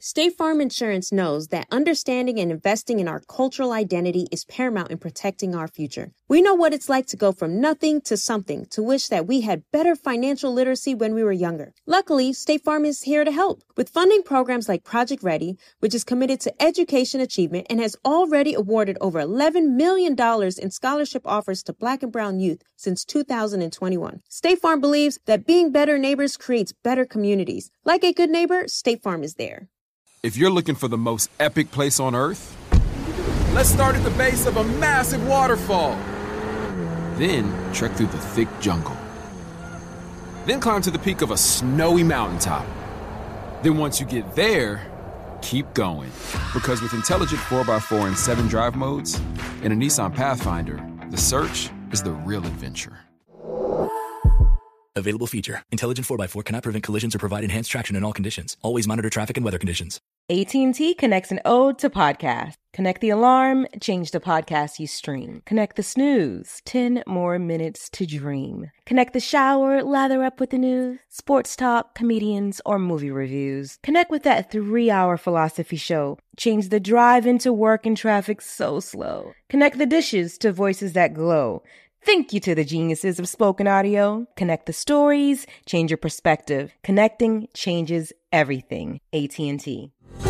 State Farm Insurance knows that understanding and investing in our cultural identity is paramount in protecting our future. We know what it's like to go from nothing to something, to wish that we had better financial literacy when we were younger. Luckily, State Farm is here to help with funding programs like Project Ready, which is committed to education achievement and has already awarded over $11 million in scholarship offers to Black and brown youth since 2021. State Farm believes that being better neighbors creates better communities. Like a good neighbor, State Farm is there. If you're looking for the most epic place on Earth, let's start at the base of a massive waterfall. Then trek through the thick jungle. Then climb to the peak of a snowy mountaintop. Then once you get there, keep going. Because with intelligent 4x4 and 7 drive modes and a Nissan Pathfinder, the search is the real adventure. Available feature. Intelligent 4x4 cannot prevent collisions or provide enhanced traction in all conditions. Always monitor traffic and weather conditions. AT&T connects an ode to podcast. Connect the alarm, change the podcast you stream. Connect the snooze, 10 more minutes to dream. Connect the shower, lather up with the news, sports talk, comedians, or movie reviews. Connect with that 3-hour philosophy show. Change the drive into work and traffic so slow. Connect the dishes to voices that glow. Thank you to the geniuses of spoken audio. Connect the stories, change your perspective. Connecting changes everything. AT&T.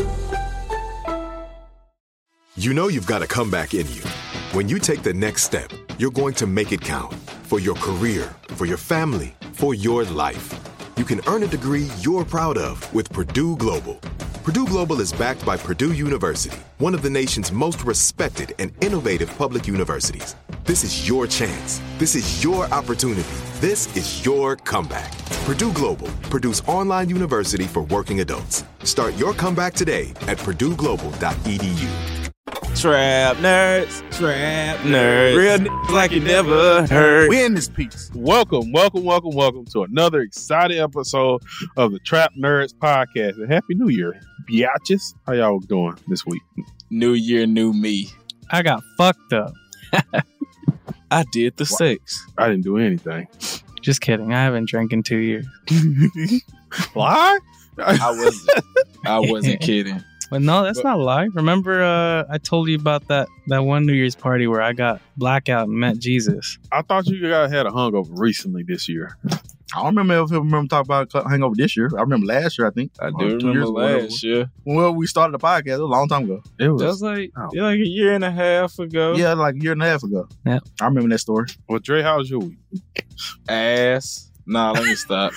You know you've got a comeback in you. When you take the next step, you're going to make it count. For your career, for your family, for your life. You can earn a degree you're proud of with Purdue Global. Purdue Global is backed by Purdue University, one of the nation's most respected and innovative public universities. This is your chance. This is your opportunity. This is your comeback. Purdue Global, Purdue's online university for working adults. Start your comeback today at purdueglobal.edu. Trap nerds, real niggas like you never heard. We in this piece. Welcome to another exciting episode of the Trap Nerds Podcast. And Happy New Year, biatches. How y'all doing this week? New year, new me. I got fucked up. I did the sex. I didn't do anything. Just kidding. I haven't drank in 2 years. Lie? I wasn't kidding. But no, that's not a lie. Remember, I told you about that one New Year's party where I got blackout and met Jesus. I thought you guys had a hungover recently this year. I don't remember talking about hangover this year. I remember last year, I think. I do remember last year. Well, we started the podcast. It was a long time ago. That's like a year and a half ago. Yeah, like a year and a half ago. Yeah. I remember that story. Well, Dre, how was your week? Ass. Nah, let me stop.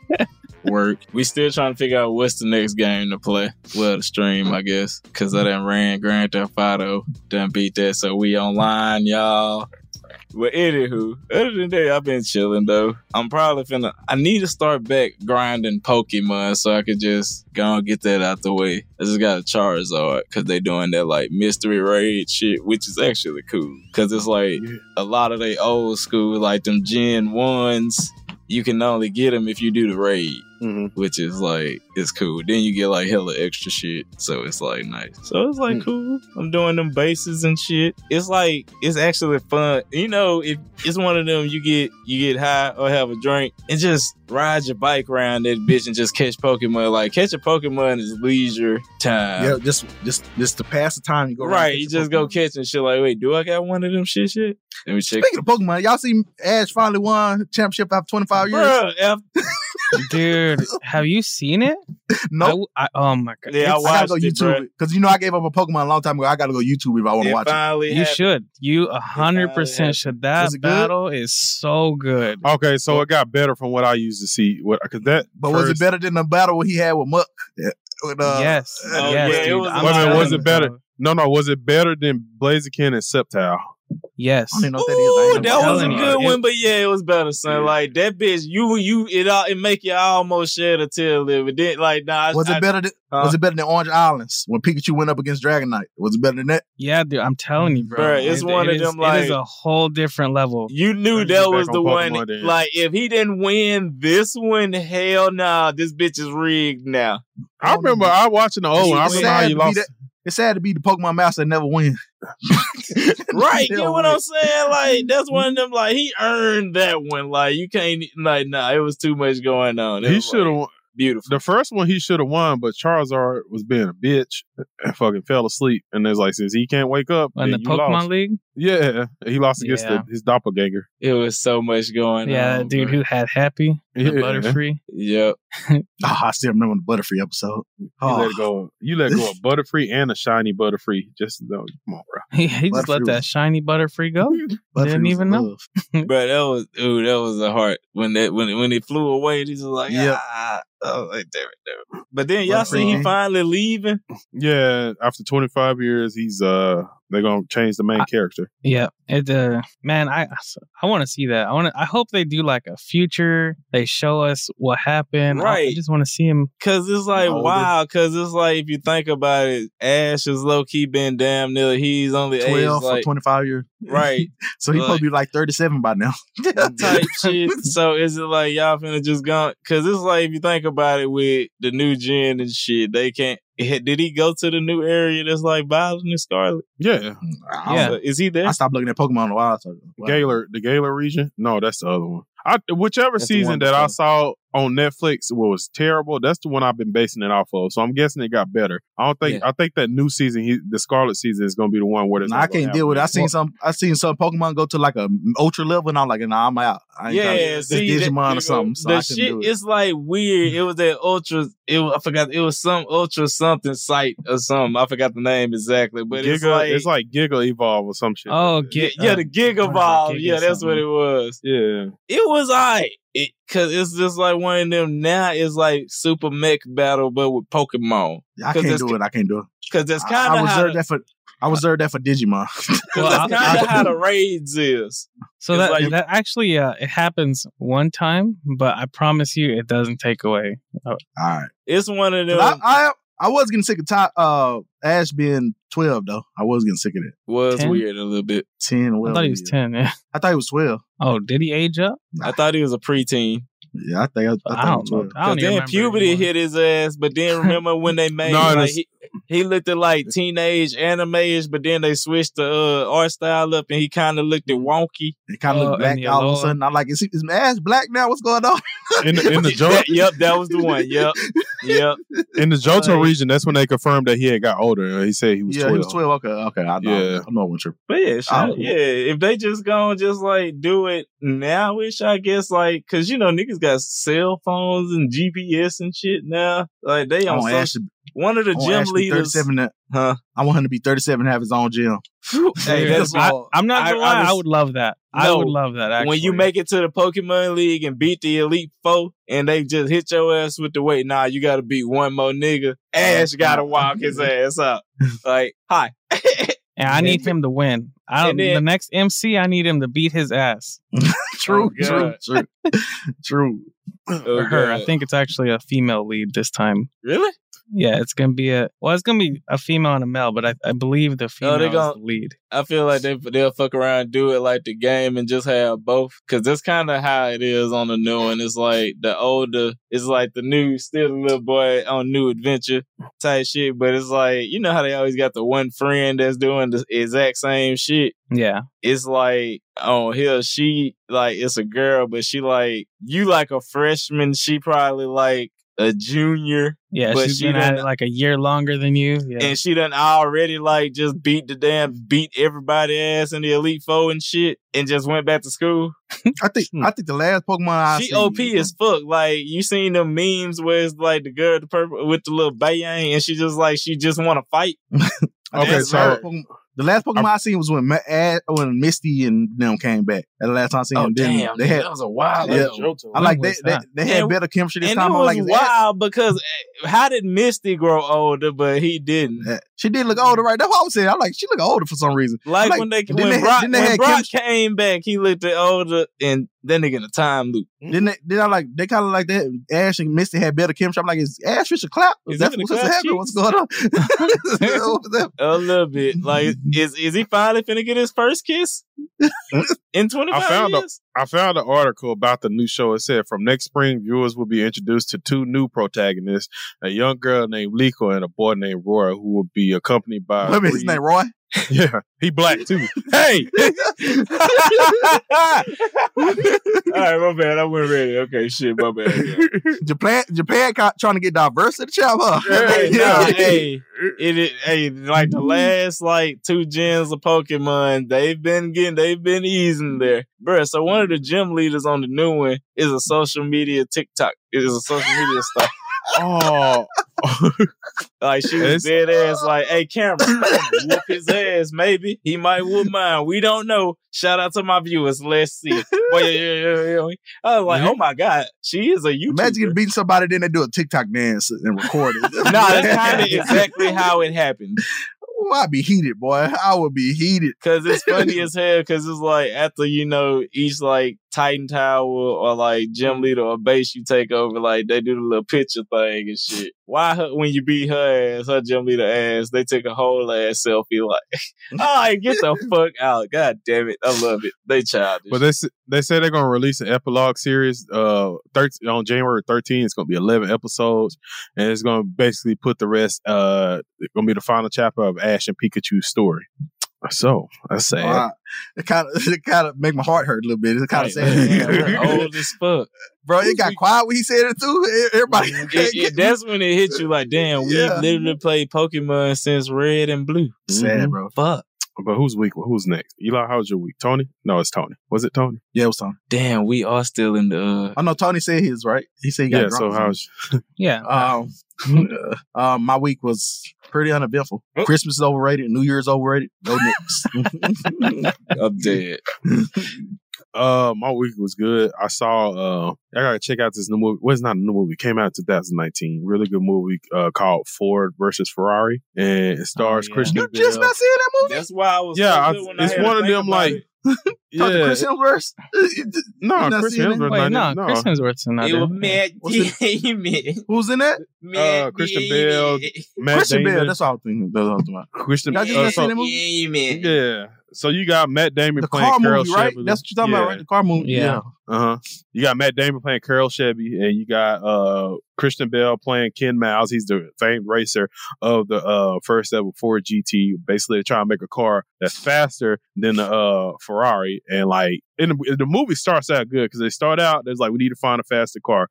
Work. We still trying to figure out what's the next game to play. Well, the stream, I guess. Because I done ran Grand Theft Auto. Done beat that. So we online, y'all. But anywho, other than that, I've been chilling, though. I'm probably I need to start back grinding Pokemon so I could just go and get that out the way. I just got a Charizard because they doing that, like, mystery raid shit, which is actually cool. Because it's, like, a lot of they old school, like, them Gen 1s, you can only get them if you do the raid. Which is like, it's cool. Then you get like hella extra shit. So it's like nice. So it's like cool. I'm doing them bases and shit. It's like, it's actually fun. You know, if it's one of them, you get high or have a drink and just ride your bike around that bitch and just catch Pokemon. Like catching Pokemon is leisure time. Yeah, just to pass the time. You go right. You just go catching shit. Like, wait, do I got one of them shit? Let me check. Speaking of Pokemon, y'all see Ash finally won championship after 25 years. Bruh, dude, have you seen it? No. Oh my god. Yeah, I gotta go YouTube it because I gave up a Pokemon a long time ago. I gotta go YouTube if I want to watch it. You should. You 100% should. That battle is so good. Okay, so it got better from what I used to see. Was it better than the battle he had with Muck? Yes. It was it better? No. Was it better than Blaziken and Sceptile? Yes. I don't even know what that is. That was a good one, but yeah, it was better, son. Yeah. Like that bitch, it make you almost shed a tear a little bit. Then, like, nah. Was it better than Orange Islands when Pikachu went up against Dragonite? Was it better than that? Yeah, dude, I'm telling you, bro. It's one of them. Like, it is a whole different level. You knew that was the one. Like, if he didn't win this one, hell nah, this bitch is rigged now. I remember I watching the old one. I remember how you lost. It's sad to be the Pokemon master and never win. Right, you know what I'm saying? Like, that's one of them, like, he earned that one. Like, you can't, like, nah, it was too much going on. He should have, beautiful. The first one he should have won, but Charizard was being a bitch and fucking fell asleep. And it's like, since he can't wake up, In the then you Pokemon lost. League? Yeah, he lost against Yeah. his doppelganger. It was so much going Yeah, on. that dude bro. who had Happy, the Yeah. Butterfree. Yep. Oh, I still remember the Butterfree episode. You Oh, let go. You let go of Butterfree and a shiny Butterfree. Just come on, bro. He just let Butterfree that was- shiny Butterfree go. Butterfree Didn't was even know. love. But that was a heart when it flew away. He's just like, Yep. oh, like, damn it. But then y'all see he Butterfree. finally leaving. Yeah, after 25 years, he's they're gonna change the main character. Yeah, it man, I want to see that. I hope they do like a future. They show us what happened. I Right. just want to see him. Cause it's like, Older. wow. Cause it's like, if you think about it, Ash is low key been damn near. He's only 12 aged for like 25 years. right So he's supposed to be like 37 by now. type shit. So is it like y'all finna just go? Cause it's like, if you think about it with the new gen and shit, they can't. Did he go to the new area that's like Violet and Scarlet? Yeah, Yeah. Is he there? I stopped looking at Pokemon in a while. So, the Galar region. No, that's the other one. Whichever That's the season one that I before. saw on Netflix was terrible. That's the one I've been basing it off of. So I'm guessing it got better. I don't think. Yeah. I think that new season, the Scarlet season, is going to be the one where there's Nah, I can't deal with it. I seen some Pokemon go to like a ultra level, and I'm like, nah, I'm out. I ain't trying to- Yeah, this see, Digimon or something. So I the couldn't shit do it. is like weird. It was that ultra. I forgot. It was some ultra something site or something. I forgot the name exactly, but it's like Giga Evolve or some shit. Oh, like that. the Giga Ball. Giga Yeah, that's what something. it was. Yeah. It was alright. Cause it's just like one of them now. It's like Super Mech Battle, but with Pokemon. I can't do it. I can't do it. Cause that's I kind of how. reserved that for. I reserved that for Digimon. Cause Well, that's kind of how the raids is. So It's that like- that actually it happens one time, but I promise you it doesn't take away. All right. It's one of them. I was getting sick of Ash being 12 though. I was getting sick of it. Was 10? weird a little bit. 10. I thought he was 10. Yeah. I thought he was 12. Oh, did he age up? I thought he was a preteen. Yeah, I thought he was I don't know. 12. I don't even Then remember puberty anymore. hit his ass, but then remember when they made No, like, it's- he looked at like teenage anime-ish, but then they switched the art style up and he kind of looked at wonky. It kind of looked black and all of a yellow. sudden. I'm like, is Ash black now? What's going on? In the Johto, That was the one. Yep. in the Johto region, that's when they confirmed that he had got older. He said he was 12. He was 12. Okay. I know. Yeah. I know one trip. But yeah, shit, Oh. yeah. If they just gonna just like do it now-ish, I guess, like, cause you know niggas got cell phones and GPS and shit now. Like they I on want some, Ash to, one of the I want gym Ash to be leaders. 37. Huh? I want him to be 37 and have his own gym. Hey, that's I'm not gonna lie. I would love that. I No, would love that. Actually, when you make it to the Pokemon League and beat the Elite Four and they just hit your ass with the weight, nah, you gotta beat one more nigga. Ash gotta walk his ass up. Like, hi. and I need him to win. And then- The next MC, I need him to beat his ass. True. God. True. Oh, Or her. I God. think it's actually a female lead this time. Really? Yeah, it's gonna be it's gonna be a female and a male, but I believe the female they is gon- the lead. I feel like they'll fuck around and do it like the game and just have both. Cause that's kind of how it is on the new one. It's like the older, it's like the new, still the little boy on new adventure type shit. But it's like, you know how they always got the one friend that's doing the exact same shit. Yeah, It's like, oh, here, she, like, it's a girl, but she, like, you like a freshman. She probably, like, a junior. yeah. But She's she been at done- it like a year longer than you. Yeah. And she done already, like, just beat everybody ass in the Elite Four and shit and just went back to school. I think the last Pokemon I She seen OP as fuck. Like, you seen them memes where it's, like, the girl the purple with the little bayang and she just want to fight? Okay, That's so her. The last Pokemon I seen was when Misty and them came back. That's the last time I seen them. Then they had. that was a while Yeah. ago. I like When was they that? had And- better chemistry this And time. it I'm was like, is that- wild because how did Misty grow older, but he didn't? she did look older, right? That's what I was saying. I'm like, she look older for some reason. Like, Like, when didn't when they- Brock, didn't they when have Brock chemistry? came back, he looked at older and that nigga in a time loop. Then I like they kind of like that. Ash and Misty had better chemistry. I'm like, is Ash Fisher clap? Is That's he finna what's clap happening? What's going on? What's that? A little bit. Like, is he finally finna get his first kiss? In 25 years? I found an article about the new show. It said from next spring, viewers will be introduced to 2 new protagonists, a young girl named Liko and a boy named Roy, who will be accompanied by... What, his name Roy? Yeah, he black too. Hey! All right, my bad. I wasn't ready. Okay, shit, my bad. Yeah. Japan trying to get diverse in the chat, huh? Hey, like the last 2 gens of Pokemon, they've been easing there, bruh. So one of the gym leaders on the new one is a social media TikTok. It is a social media star. Oh, she was dead ass hey, Cameron, whoop his ass, maybe. He might whoop mine. We don't know. Shout out to my viewers. Let's see. But yeah. I was like, oh my God, she is a YouTuber. Imagine beating somebody, then they do a TikTok dance and record it. That's kind of exactly how it happened. Oh, I'd be heated, boy. I would be heated. Because it's funny as hell, because it's after, each Titan Tower or gym leader or base you take over, they do the little picture thing and shit. Why when you beat her ass, her gym leader ass, they take a whole ass selfie get the fuck out. God damn it. I love it. They childish. But they said they're going to release an epilogue series on January 13th. It's going to be 11 episodes, and it's going to basically put the rest, it's going to be the final chapter of Ash and Pikachu's story. So that's sad. It kind of make my heart hurt a little bit. It's kind of sad. Old as fuck, bro. It got quiet when he said it too. Everybody, that's when it hit you damn. We literally played Pokemon since Red and Blue. Sad, bro. Fuck. But who's week? Who's next? Eli, how's your week? Tony? No, it's Tony. Was it Tony? Yeah, it was Tony. Damn, we are still in the... I know Tony said his, right? He said he got drunk. So how's... Yeah. My week was pretty uneventful. Christmas is overrated. New Year's overrated. Go Knicks. I'm dead. My week was good. I saw, I gotta check out this new movie. Well, it's not a new movie. It came out in 2019. Really good movie, called Ford versus Ferrari. And it stars Christian Bale. You just not seeing that movie? That's why I was it's one of them Talk to Chris Hemsworth? No, Chris Hemsworth. Chris Hemsworth's not it was Matt Damon. Who's in that? Christian Bale, Matt Christian Damon. Bale, that's all I'm thinking about. Christian Y'all just not seen that movie? Yeah. So you got Matt Damon the playing car Carol movie, right? Shelby. That's what you're talking about, right? The car movie. Yeah. You got Matt Damon playing Carol Shelby, and you got Christian Bale playing Ken Miles. He's the famed racer of the first ever Ford GT. Basically, they're trying to make a car that's faster than the Ferrari. And the movie starts out good because they start out, there's we need to find a faster car.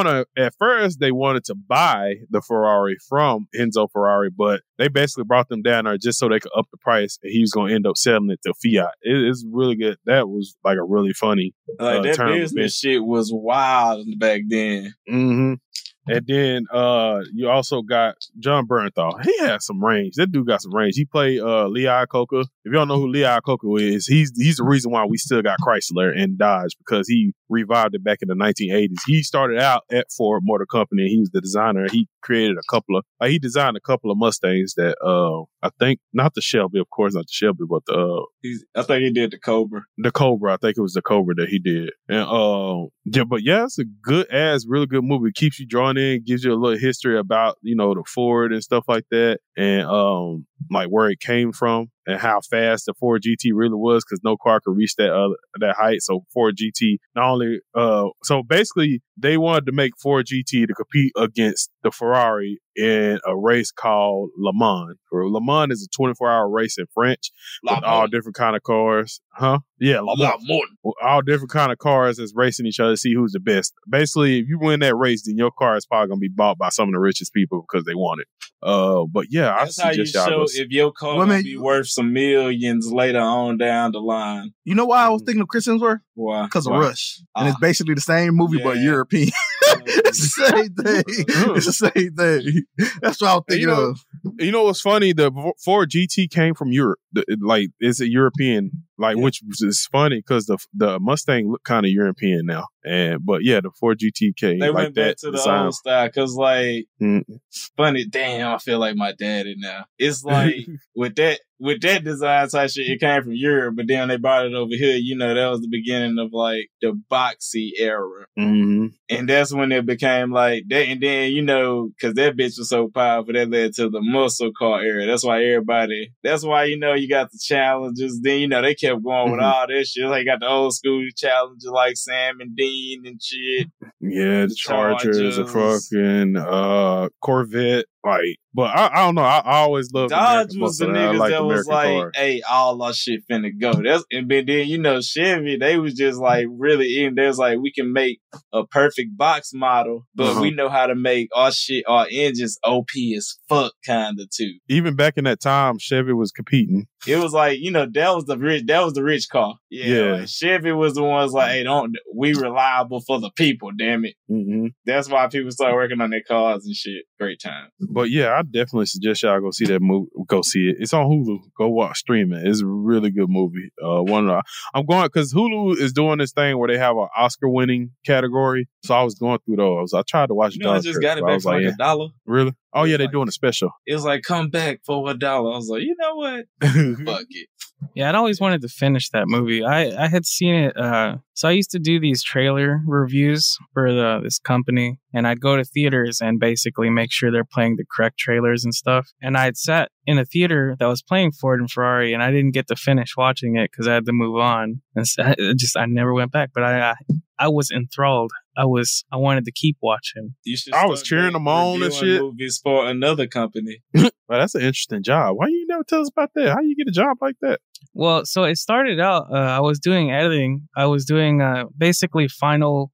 At first, they wanted to buy the Ferrari from Enzo Ferrari, but they basically brought them down there just so they could up the price, and he was going to end up selling it to Fiat. It's really good. That was a really funny that business shit was wild back then. Mm-hmm. And then you also got John Bernthal. He has some range. That dude got some range. He played Lee Iacocca. If you don't know who Lee Iacocca is, he's the reason why we still got Chrysler and Dodge, because he revived it back in the 1980s. He started out at Ford Motor Company. He was the designer. He created he designed a couple of Mustangs that I think, not the Shelby, of course, not the Shelby, but I think he did the Cobra. The Cobra. I think it was the Cobra that he did. And it's a really good movie. It keeps you drawn in, gives you a little history about, the Ford and stuff like that. And where it came from and how fast the Ford GT really was, because no car could reach that height. So Ford GT not only so basically they wanted to make Ford GT to compete against the Ferrari in a race called Le Mans. Le Mans is a 24-hour race in French with all different kind of cars. Huh? Yeah, Le Mans. All different kind of cars that's racing each other to see who's the best. Basically, if you win that race, then your car is probably going to be bought by some of the richest people because they want it. But yeah, that's how you show if your car will be worth some millions later on down the line. You know why I was thinking of Chris Hemsworth? Why? Because of Rush. And it's basically the same movie, but European. It's the same thing. It's the same thing. That's what I was thinking of. You know what's funny? The Ford GT came from Europe. It's a European, which is funny because the Mustang look kind of European now. But the Ford GT came. They went back to the old style because funny. Damn, I feel like my daddy now. It's with that with that design type shit, it came from Europe, but then they brought it over here. You know, that was the beginning of like the boxy era. Mm-hmm. And that's when it became like that. And then, you know, because that bitch was so powerful, that led to the muscle car era. That's why you know, you got the challenges. Then, you know, they kept going with all this shit. Like, got the old school challenges like Sam and Dean and shit. Yeah, the Chargers, the fucking Corvette. Like, but I don't know. I always loved Dodge was the niggas that was like, cars. hey, all our shit finna go. And then, you know, Chevy, they was just like really in. There's like, we can make a perfect box model, but we know how to make our shit, our engines OP as fuck kind of too. Even back in that time, Chevy was competing. It was like, you know, that was the rich car. Yeah. Like Chevy was the ones like, hey, we reliable for the people, damn it. Mm-hmm. That's why people start working on their cars and shit. Great time. But yeah, I definitely suggest y'all go see that movie. Go see it. It's on Hulu. Go watch, stream it. It's a really good movie. I'm going because Hulu is doing this thing where they have an Oscar-winning category. So I was going through those. I tried to watch. You know, I just got it back for like $1. Really? Oh yeah, they're doing a special. It was like, come back for $1. I was like, you know what? Fuck it. Yeah, I'd always wanted to finish that movie. I had seen it. So I used to do these trailer reviews for this company, and I'd go to theaters and basically make sure they're playing the correct trailers and stuff. And I had sat in a theater that was playing Ford and Ferrari, and I didn't get to finish watching it because I had to move on. And so I never went back. But I was enthralled. I wanted to keep watching. I was cheering them on and shit. Movies for another company. Well, that's an interesting job. Why you never tell us about that? How you get a job like that? Well, so it started out, I was doing editing. I was doing basically final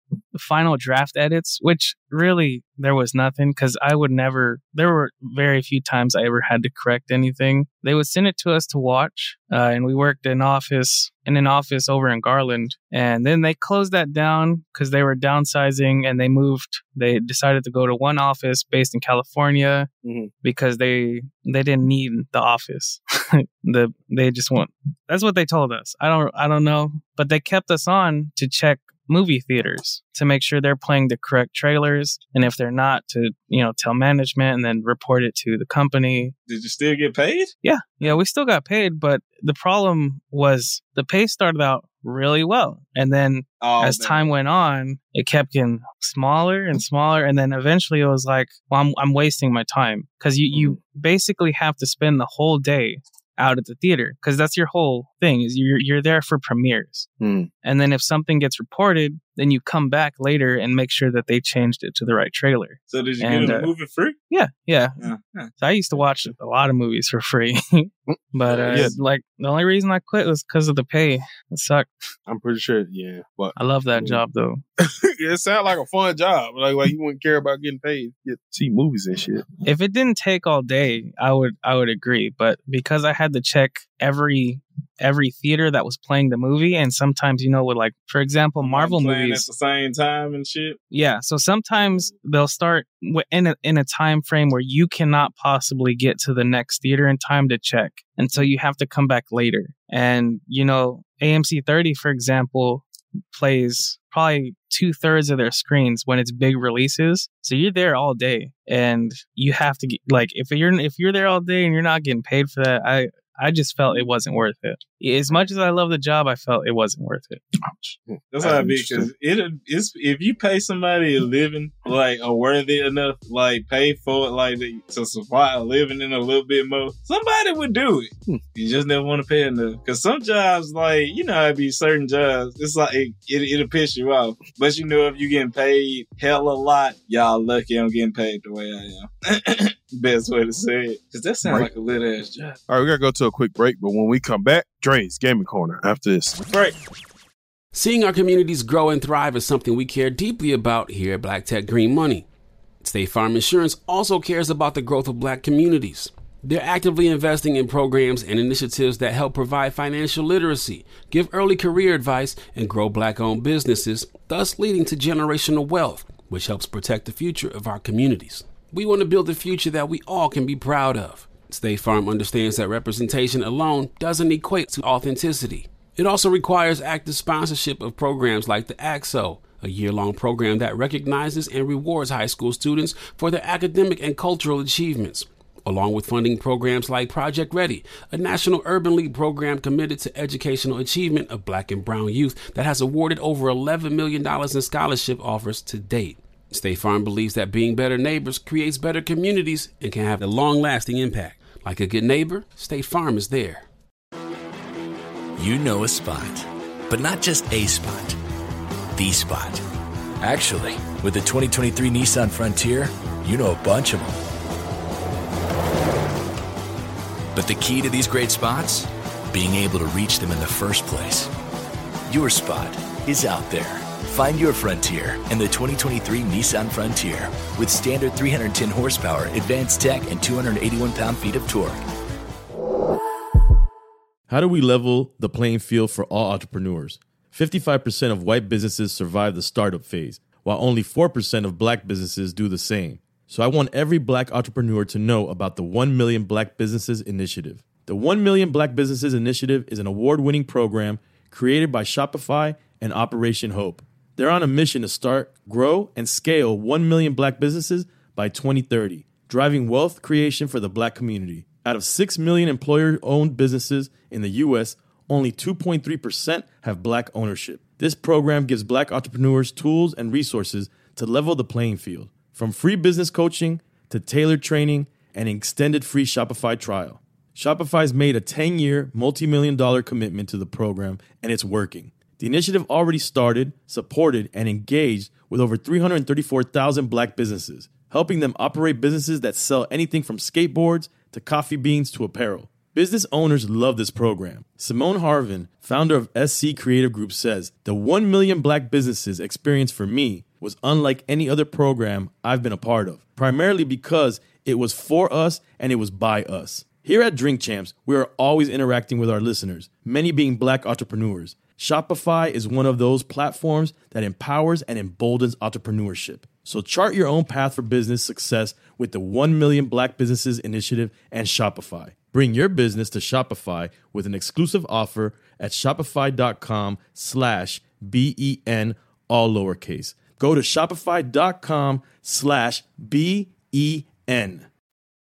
draft edits, which really there was nothing because there were very few times I ever had to correct anything. They would send it to us to watch, and we worked in an office over in Garland. And then they closed that down because they were downsizing, and they decided to go to one office based in California because they didn't need the office. They just want, that's what they told us. I don't know, but they kept us on to check movie theaters to make sure they're playing the correct trailers, and if they're not, to tell management and then report it to the company. Did you still get paid? Yeah, we still got paid, but the problem was the pay started out really well, and then as time went on, it kept getting smaller and smaller, and then eventually it was like, well, I'm wasting my time because you basically have to spend the whole day out at the theater because that's your whole thing is you're there for premieres. And then if something gets reported, then you come back later and make sure that they changed it to the right trailer. So did you get a movie free? Yeah. So I used to watch a lot of movies for free. But like the only reason I quit was because of the pay. It sucked. I'm pretty sure, but I love that job though. It sounds like a fun job. Like you wouldn't care about getting paid. You see movies and shit. If it didn't take all day, I would agree. But because I had to check every theater that was playing the movie, and sometimes with, like, for example, Marvel movies at the same time and shit. Yeah, so sometimes they'll start in a time frame where you cannot possibly get to the next theater in time to check, and so you have to come back later. And AMC 30, for example, plays probably 2/3 of their screens when it's big releases. So you're there all day, and you have to get, like, if you're there all day and you're not getting paid for that, I just felt it wasn't worth it. As much as I love the job, I felt it wasn't worth it. That's how it be, because if you pay somebody a living, like, a worthy enough, like, pay for it, like, to supply a living in a little bit more, somebody would do it. You just never want to pay enough. Because some jobs, like, it'd be certain jobs, it's like, it'll piss you off. But if you're getting paid hell a lot, y'all lucky I'm getting paid the way I am. Best way to say it. Because that sounds like a lit ass job. All right, we got to go to a quick break, but when we come back, Dre's Gaming Corner after this. Right. Seeing our communities grow and thrive is something we care deeply about here at Black Tech Green Money. State Farm Insurance also cares about the growth of Black communities. They're actively investing in programs and initiatives that help provide financial literacy, give early career advice, and grow Black-owned businesses, thus leading to generational wealth, which helps protect the future of our communities. We want to build a future that we all can be proud of. State Farm understands that representation alone doesn't equate to authenticity. It also requires active sponsorship of programs like the AXO, a year-long program that recognizes and rewards high school students for their academic and cultural achievements. along with funding programs like Project Ready, a National Urban League program committed to educational achievement of Black and brown youth that has awarded over $11 million in scholarship offers to date. State Farm believes that being better neighbors creates better communities and can have a long-lasting impact. Like a good neighbor, State Farm is there. You know a spot, but not just a spot, the spot. Actually, with the 2023 Nissan Frontier, you know a bunch of them. But the key to these great spots? Being able to reach them in the first place. Your spot is out there. Find your Frontier in the 2023 Nissan Frontier with standard 310 horsepower, advanced tech, and 281 pound-feet of torque. How do we level the playing field for all entrepreneurs? 55% of white businesses survive the startup phase, while only 4% of Black businesses do the same. So I want every Black entrepreneur to know about the 1 Million Black Businesses Initiative. The 1 Million Black Businesses Initiative is an award-winning program created by Shopify and Operation Hope. They're on a mission to start, grow, and scale 1 million Black businesses by 2030, driving wealth creation for the Black community. Out of 6 million employer-owned businesses in the U.S., only 2.3% have Black ownership. This program gives Black entrepreneurs tools and resources to level the playing field, from free business coaching to tailored training and an extended free Shopify trial. Shopify's made a 10-year, multi-million-dollar commitment to the program, and it's working. The initiative already started, supported, and engaged with over 334,000 Black businesses, helping them operate businesses that sell anything from skateboards to coffee beans to apparel. Business owners love this program. Simone Harvin, founder of SC Creative Group, says, "The 1 Million Black Businesses experience for me was unlike any other program I've been a part of, primarily because it was for us and it was by us." Here at Drink Champs, we are always interacting with our listeners, many being Black entrepreneurs. Shopify is one of those platforms that empowers and emboldens entrepreneurship. So chart your own path for business success with the 1 Million Black Businesses Initiative and Shopify. Bring your business to Shopify with an exclusive offer at shopify.com/BEN, all lowercase. Go to shopify.com/BEN.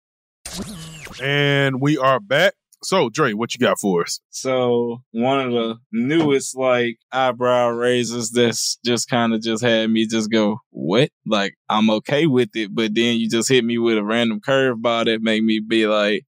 And we are back. So, Dre, what you got for us? So, one of the newest, eyebrow raisers that's just kind of just had me just go, what? Like, I'm okay with it, but then you just hit me with a random curveball that made me be like,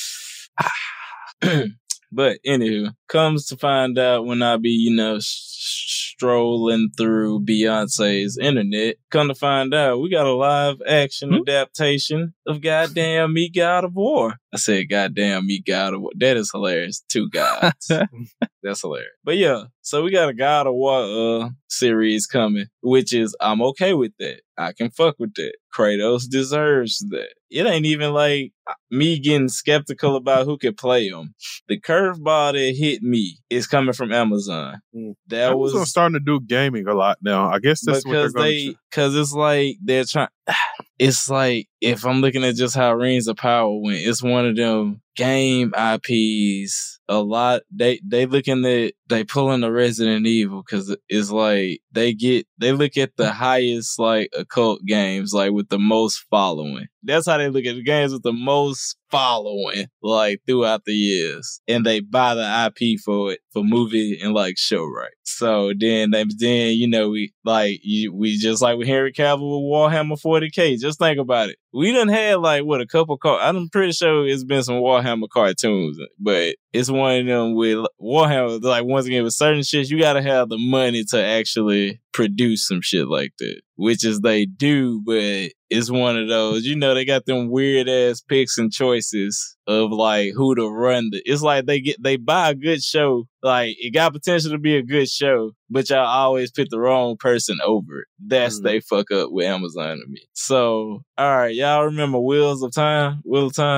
But, anywho, comes to find out when I be, strolling through Beyonce's internet, come to find out we got a live action adaptation of goddamn Me God of War. I said goddamn Me God of War. That is hilarious. 2 gods. That's hilarious. But yeah, so we got a God of War series coming, which is, I'm okay with that. I can fuck with that. Kratos deserves that. It ain't even like me getting skeptical about who could play him. The curveball that hit me is coming from Amazon. That was starting to do gaming a lot now. I guess that's what they're going to do. Because it's like they're trying. It's like, if I'm looking at just how Rings of Power went, it's one of them game IPs. A lot they looking at, they pulling the Resident Evil, because it's like they look at the highest occult games with the most following. That's how they look at the games with the most following throughout the years, and they buy the IP for it for movie and show rights. So then we just with Henry Cavill with Warhammer 40K. Just think about it. We done had a couple I'm pretty sure it's been some Warhammer cartoons, but it's one of them with Warhammer. Once again, with certain shit, you gotta have the money to actually produce some shit like that, which is they do, but it's one of those, they got them weird ass picks and choices of who to run it's they buy a good show, it got potential to be a good show, but y'all always put the wrong person over it. That's they fuck up with Amazon to me. So, alright, y'all remember Wheel of Time?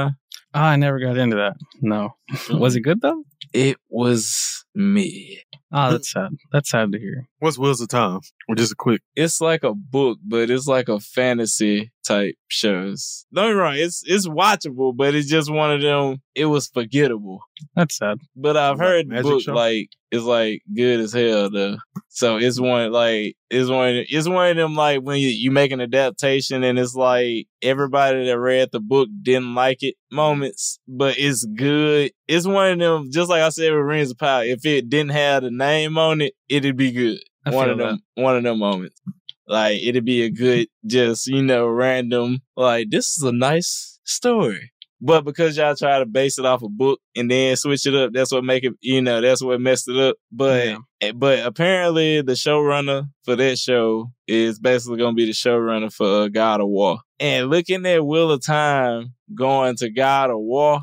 I never got into that. No. Was it good though? It was me. Oh, that's sad. That's sad to hear. What's Wheels of Time? Or just a quick. It's like a book, but it's like a fantasy type shows. Don't get me wrong, it's watchable, but it's just one of them. It was forgettable. That's sad. But I've heard the book show? like it's like good as hell though. So it's one of them like when you make an adaptation and it's like everybody that read the book didn't like it moments, but it's good. It's one of them, just like I said with Rings of Power. If it didn't have the name on it, it'd be good. One of them moments. Like it'd be a good, just random. Like this is a nice story. But because y'all try to base it off a book and then switch it up, that's what make it, that's what messed it up. But apparently the showrunner for that show is basically going to be the showrunner for God of War. And looking at Wheel of Time going to God of War,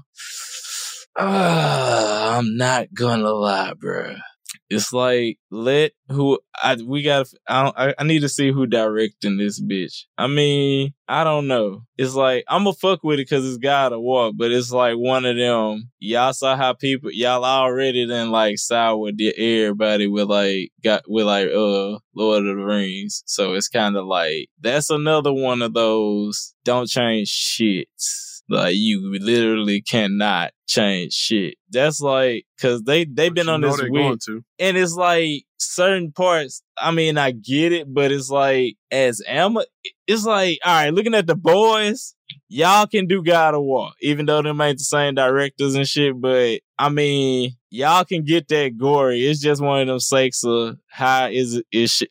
I'm not going to lie, bruh. It's like, I need to see who directing this bitch. I mean, I don't know. It's like, I'm gonna fuck with it because it's God of War, but it's like one of them, y'all saw how y'all already done like soured everybody with Lord of the Rings. So it's kind of like, that's another one of those, don't change shit. Like, you literally cannot change shit. That's like, cause they've been on this week, and it's like certain parts. I mean, I get it, but it's like it's like, all right, looking at The Boys, y'all can do God of War, even though them ain't the same directors and shit. But I mean, y'all can get that gory. It's just one of them sakes of how the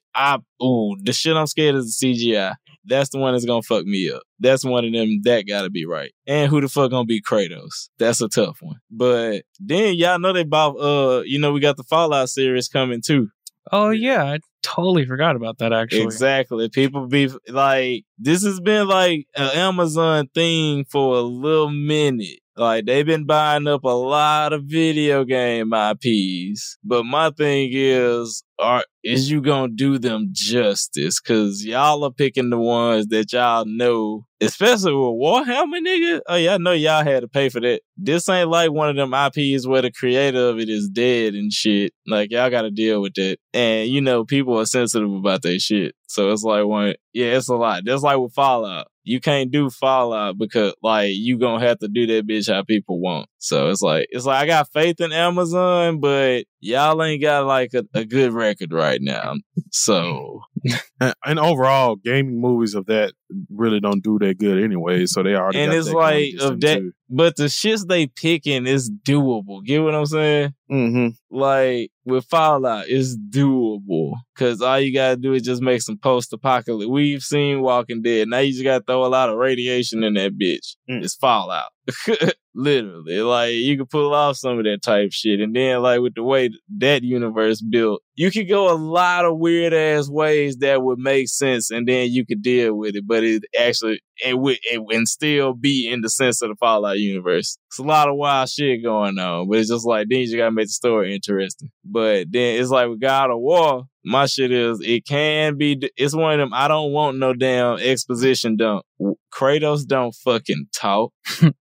shit I'm scared is the CGI. That's the one that's gonna fuck me up. That's one of them that gotta be right. And who the fuck gonna be Kratos? That's a tough one. But then y'all know they bought, we got the Fallout series coming too. Oh yeah, I totally forgot about that actually. Exactly. People be like, this has been like an Amazon thing for a little minute. Like, they've been buying up a lot of video game IPs. But my thing is you gonna do them justice? Because y'all are picking the ones that y'all know, especially with Warhammer, nigga. Oh, yeah, I know y'all had to pay for that. This ain't like one of them IPs where the creator of it is dead and shit. Like, y'all gotta deal with that. And, people are sensitive about their shit. So it's like it's a lot. That's like with Fallout. You can't do Fallout because, like, you gonna have to do that bitch how people want. So it's like I got faith in Amazon, but y'all ain't got like a good record right now. So and overall, gaming movies of that really don't do that good anyway. So they already and got it's that like of that. Too. But the shits they picking is doable. Get what I'm saying? Mm-hmm. Like with Fallout, it's doable because all you gotta do is just make some post-apocalypse. We've seen Walking Dead. Now you just gotta throw a lot of radiation in that bitch. It's Fallout. Literally, like, you can pull off some of that type shit. And then, like, with the way that universe built, you could go a lot of weird ass ways that would make sense, and then you could deal with it. But it actually, and still be in the sense of the Fallout universe. It's a lot of wild shit going on, but it's just like, then you gotta make the story interesting. But then it's like with God of War, my shit is, it's one of them, I don't want no damn exposition dump. Kratos don't fucking talk.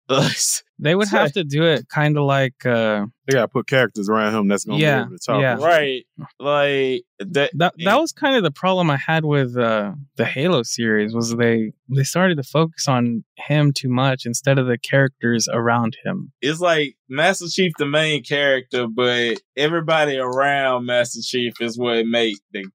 They would have to do it kind of like they gotta put characters around him that's gonna be able to talk. Yeah. Right. Like that was kind of the problem I had with the Halo series, was they started to focus on him too much instead of the characters around him. It's like Master Chief the main character, but everybody around Master Chief is what make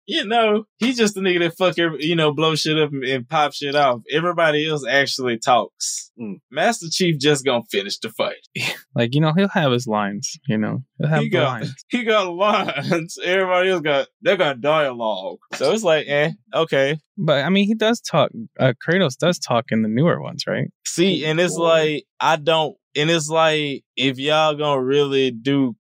he's just the nigga that blow shit up and pop shit off. Everybody else actually talks. Master Chief just gonna finish the fight. Like, he'll have his lines, he'll have lines. He got lines. Everybody else they got dialogue. So it's like, okay. But I mean, he does talk. Kratos does talk in the newer ones, right? See, and it's like, and it's like, if y'all gonna really do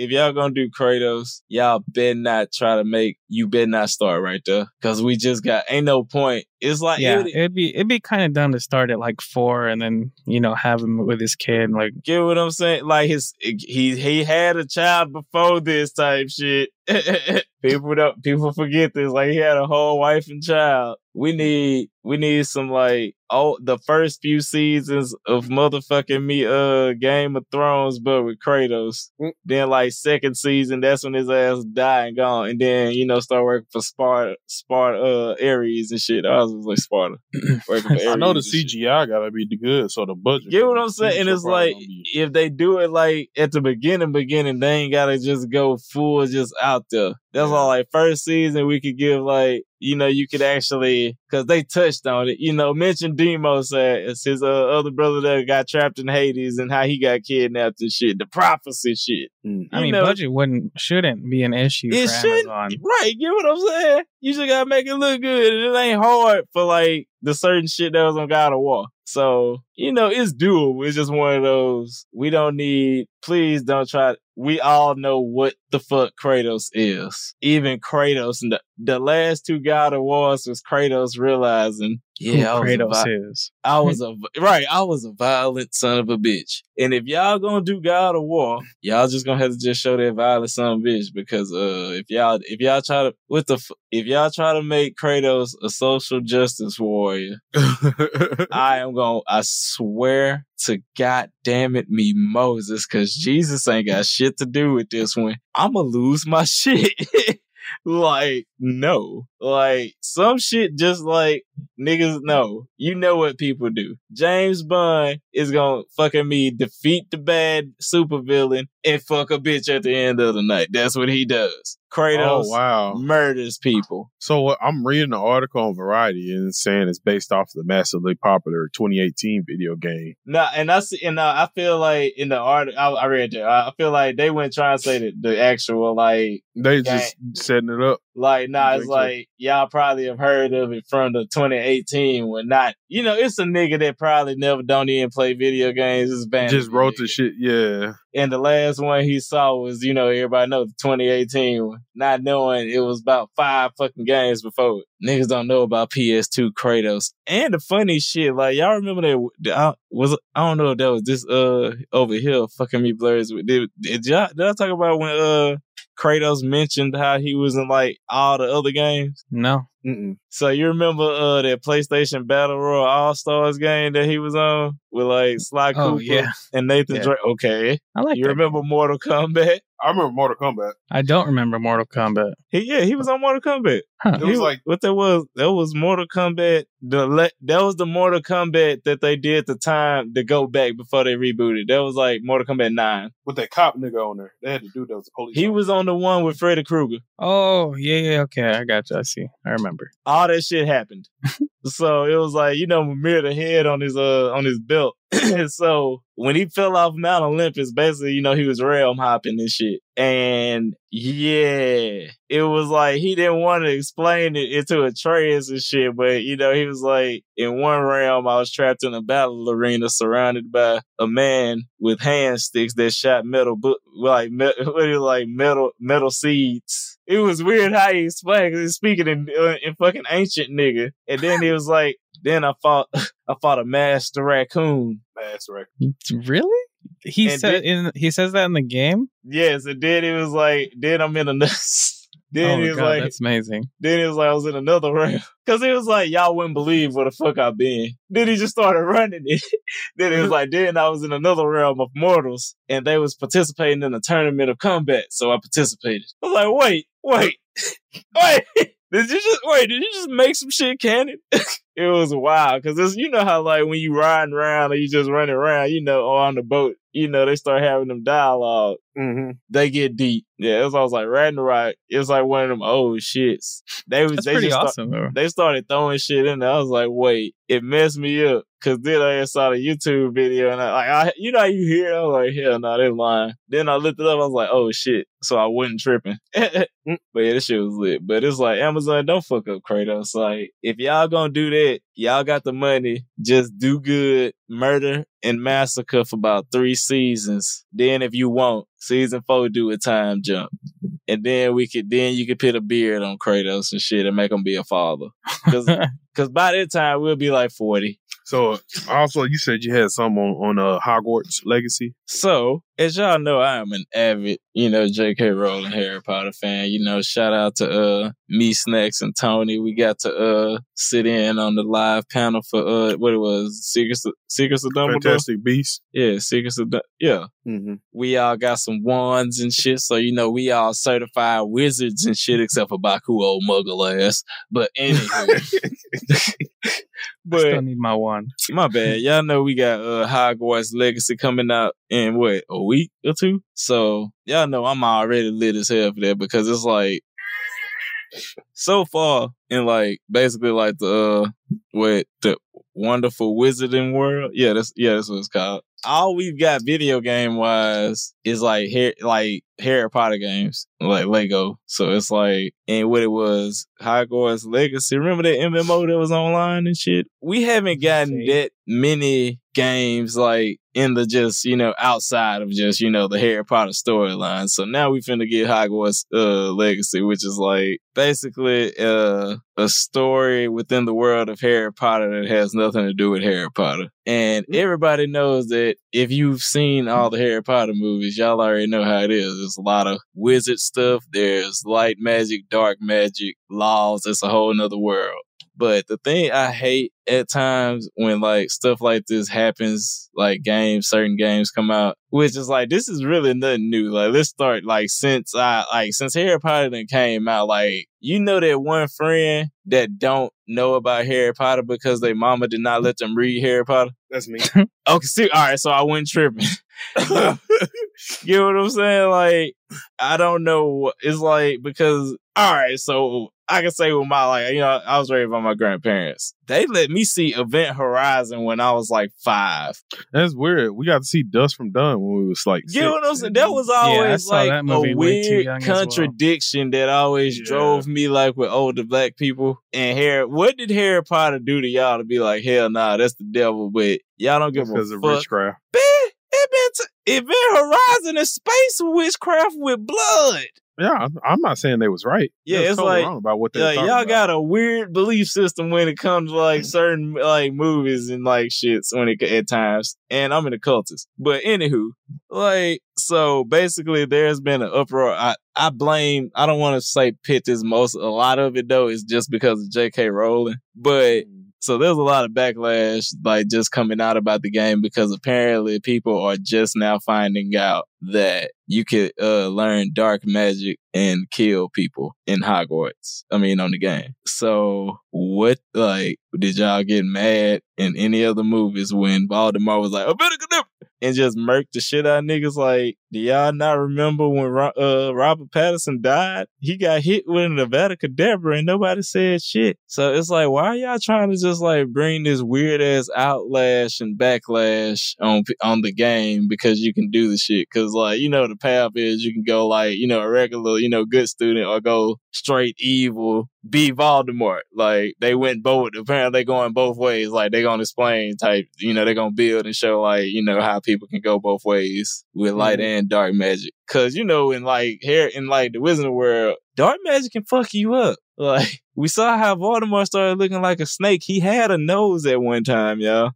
Kratos, y'all better not you better not start right there. Cause we just ain't no point. It's like, it'd be kind of dumb to start at like 4 and then, have him with his kid. Like, get what I'm saying? Like he had a child before this type shit. People forget this. Like, he had a whole wife and child. We need some like the first few seasons of motherfucking Game of Thrones, but with Kratos. Then like second season, that's when his ass died and gone, and then start working for Sparta, Ares and shit. I was like Sparta. Working for I know the Ares and shit. CGI gotta be good, so the budget. Get what I'm saying? And it's like if they do it like at the beginning, they ain't gotta just go full just out there. That's all. Like first season, we could give like you could actually, because they touched on it. Mention Deimos as his other brother that got trapped in Hades and how he got kidnapped and shit. The prophecy shit. I mean, budget shouldn't be an issue It for shouldn't, Amazon. right? Get what I'm saying? You just gotta make it look good, and it ain't hard for like the certain shit that was on God of War. So, it's doable. It's just one of those, we don't need, please don't try. We all know what the fuck Kratos is. Even Kratos, and the last two God of Wars was Kratos realizing, Kratos is. I was a violent son of a bitch. And if y'all gonna do God of War, y'all just gonna have to just show that violent son of a bitch, because if y'all try to make Kratos a social justice warrior, I swear to God damn it me Moses, cause Jesus ain't got shit to do with this one. I'ma lose my shit. Like, no. Like, some shit just like, niggas know. You know what people do. James Bond is gonna fucking defeat the bad supervillain and fuck a bitch at the end of the night. That's what he does. Kratos murders people. So I'm reading an article on Variety and it's saying it's based off the massively popular 2018 video game. I feel like in the article, I read that. I feel like they went trying to say that the actual like they game, just setting it up. Like, it's like y'all probably have heard of it from the 2018 when not. It's a nigga that probably don't even play video games. Just wrote the shit, yeah. And the last one he saw was, everybody knows the 2018 one. Not knowing it was about 5 fucking games before it. Niggas don't know about PS2 Kratos. And the funny shit, like, y'all remember that, I don't know if that was this, over here fucking me blurs with. Did I talk about when, Kratos mentioned how he was in like all the other games? No. Mm-mm. So you remember that PlayStation Battle Royale All-Stars game that he was on with like Sly Cooper and Nathan Drake? Okay. I like You remember Mortal Kombat? I remember Mortal Kombat. I don't remember Mortal Kombat. He was on Mortal Kombat. Huh. It was like what that was Mortal Kombat. That was the Mortal Kombat that they did the time to go back before they rebooted. That was like Mortal Kombat 9 with that cop nigga on there. They had to do that was a police. He was on the one with Freddy Krueger. Oh yeah, okay, I got you. I see. I remember. All that shit happened. So it was like, mirror the head on his belt. And so when he fell off Mount Olympus, basically, he was realm hopping and shit. And yeah, it was like he didn't want to explain it into a trance and shit, but he was like, in one realm, I was trapped in a battle arena surrounded by a man with hand sticks that shot metal seeds. It was weird how he explained, because he's speaking in fucking ancient nigga. And then he was like, then I fought a master raccoon. Really? He says that in the game? Yes, and then it was like, then I'm in another. Then he was like, that's amazing. Then it was like I was in another realm. Because it was like, y'all wouldn't believe where the fuck I've been. Then he just started running it. Then it was like, then I was in another realm of mortals, and they was participating in a tournament of combat, so I participated. I was like, wait. Did you just make some shit canon? It was wild, because how like when you riding around or you just running around, or on the boat, they start having them dialogue. Mm-hmm. They get deep. Yeah, I was like riding the ride. It was like one of them old shits. That's pretty awesome, though. They started throwing shit in there. I was like, wait, it messed me up. Cause then I saw the YouTube video and how you hear it, I was like, hell no, they're lying. Then I looked it up, I was like, oh shit. So I wasn't tripping. But yeah, this shit was lit. But it's like, Amazon, don't fuck up Kratos. Like, if y'all gonna do that, y'all got the money, just do good, murder and massacre for about 3 seasons. Then if you want, season 4 do a time jump. And then you could put a beard on Kratos and shit and make him be a father. Cause by that time we'll be like 40. So also, you said you had some on Hogwarts Legacy. So, as y'all know, I am an avid, J.K. Rowling Harry Potter fan. Shout out to me, Snacks, and Tony. We got to sit in on the live panel for what it was, Secrets of Dumbledore. Fantastic Beasts. Yeah, Secrets of yeah. Mm-hmm. We all got some wands and shit, so we all certified wizards and shit, except for Baku, old muggle ass. But anyway. I still need my wand. My bad. Y'all know we got Hogwarts Legacy coming out in a week or two? So y'all know I'm already lit as hell for that, because it's like so far in basically the wonderful wizarding world. Yeah, that's what it's called. All we've got video game wise is Harry Potter games, like Lego. So it's and what it was, Hogwarts Legacy. Remember that MMO that was online and shit? We haven't gotten that many games in the just, outside of just, the Harry Potter storyline. So now we finna get Hogwarts Legacy, which is basically a story within the world of Harry Potter that has nothing to do with Harry Potter. And everybody knows that if you've seen all the Harry Potter movies, y'all already know how it is. There's a lot of wizard stuff. There's light magic, dark magic, laws. It's a whole nother world. But the thing I hate at times when stuff like this happens, certain games come out, which is this is really nothing new. Let's start since Harry Potter done came out, that one friend that don't know about Harry Potter because their mama did not let them read Harry Potter. That's me. Okay, see, all right, so I wasn't tripping. You know what I'm saying? I don't know. It's because, all right, so I can say with my, I was raised by my grandparents. They let me see Event Horizon when I was 5. That's weird. We got to see Dust from Dawn when we was 6. You know what I'm saying? That was always a weird contradiction that always drove me with older black people. And what did Harry Potter do to y'all to be hell nah, that's the devil, but y'all don't give a fuck? Because of witchcraft. Event Horizon is space witchcraft with blood. Yeah, I'm not saying they was right. Yeah, it's totally wrong about what they're talking y'all about. got a weird belief system when it comes to certain movies and shits at times. And I'm an occultist. But anywho, so basically there's been an uproar. I don't want to say a lot of it though is just because of J.K. Rowling. But so there's a lot of backlash just coming out about the game because apparently people are just now finding out that you could learn dark magic and kill people in Hogwarts. I mean, on the game. So what, did y'all get mad in any of the movies when Voldemort was and just murked the shit out of niggas? Do y'all not remember when Robert Pattinson died? He got hit with an Avada Kedavra and nobody said shit. So it's why are y'all trying to just bring this weird ass outlash and backlash on the game because you can do the shit? Because the path is you can go a regular, good student, or go straight evil, be Voldemort. They went both. Apparently they going both ways. They gonna explain type, they gonna build and show how people can go both ways with light and dark magic. Cause in the Wizarding world, dark magic can fuck you up. We saw how Voldemort started looking like a snake. He had a nose at one time, y'all.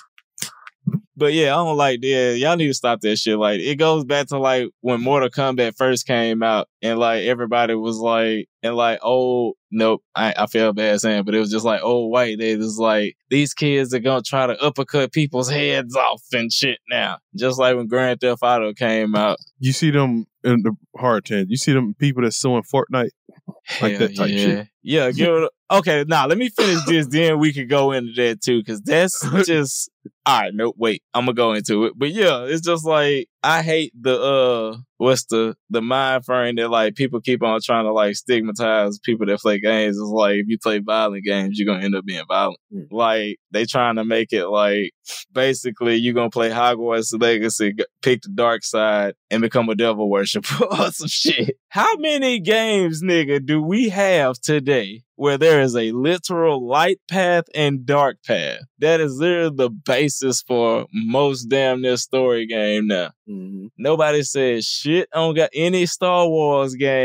But yeah, I don't y'all need to stop that shit. It goes back to when Mortal Kombat first came out and everybody was oh, nope, I feel bad saying, but it was just old white. They was these kids are gonna try to uppercut people's heads off and shit now. Just like when Grand Theft Auto came out. You see them in the hard tent. You see them people that's suing Fortnite. That type shit. Yeah, okay, let me finish this, then we could go into that too, because that's just... All right, no, wait, I'm gonna go into it. But yeah, it's just I hate the mind frame that people keep on trying to stigmatize people that play games. It's if you play violent games, you're gonna end up being violent. They trying to make it basically you're gonna play Hogwarts Legacy, pick the dark side, and become a devil worshiper or some shit. How many games, nigga, do we have today where there is a literal light path and dark path? That is literally the basis for most damn near story game now. Mm-hmm. Nobody says shit on got any Star Wars game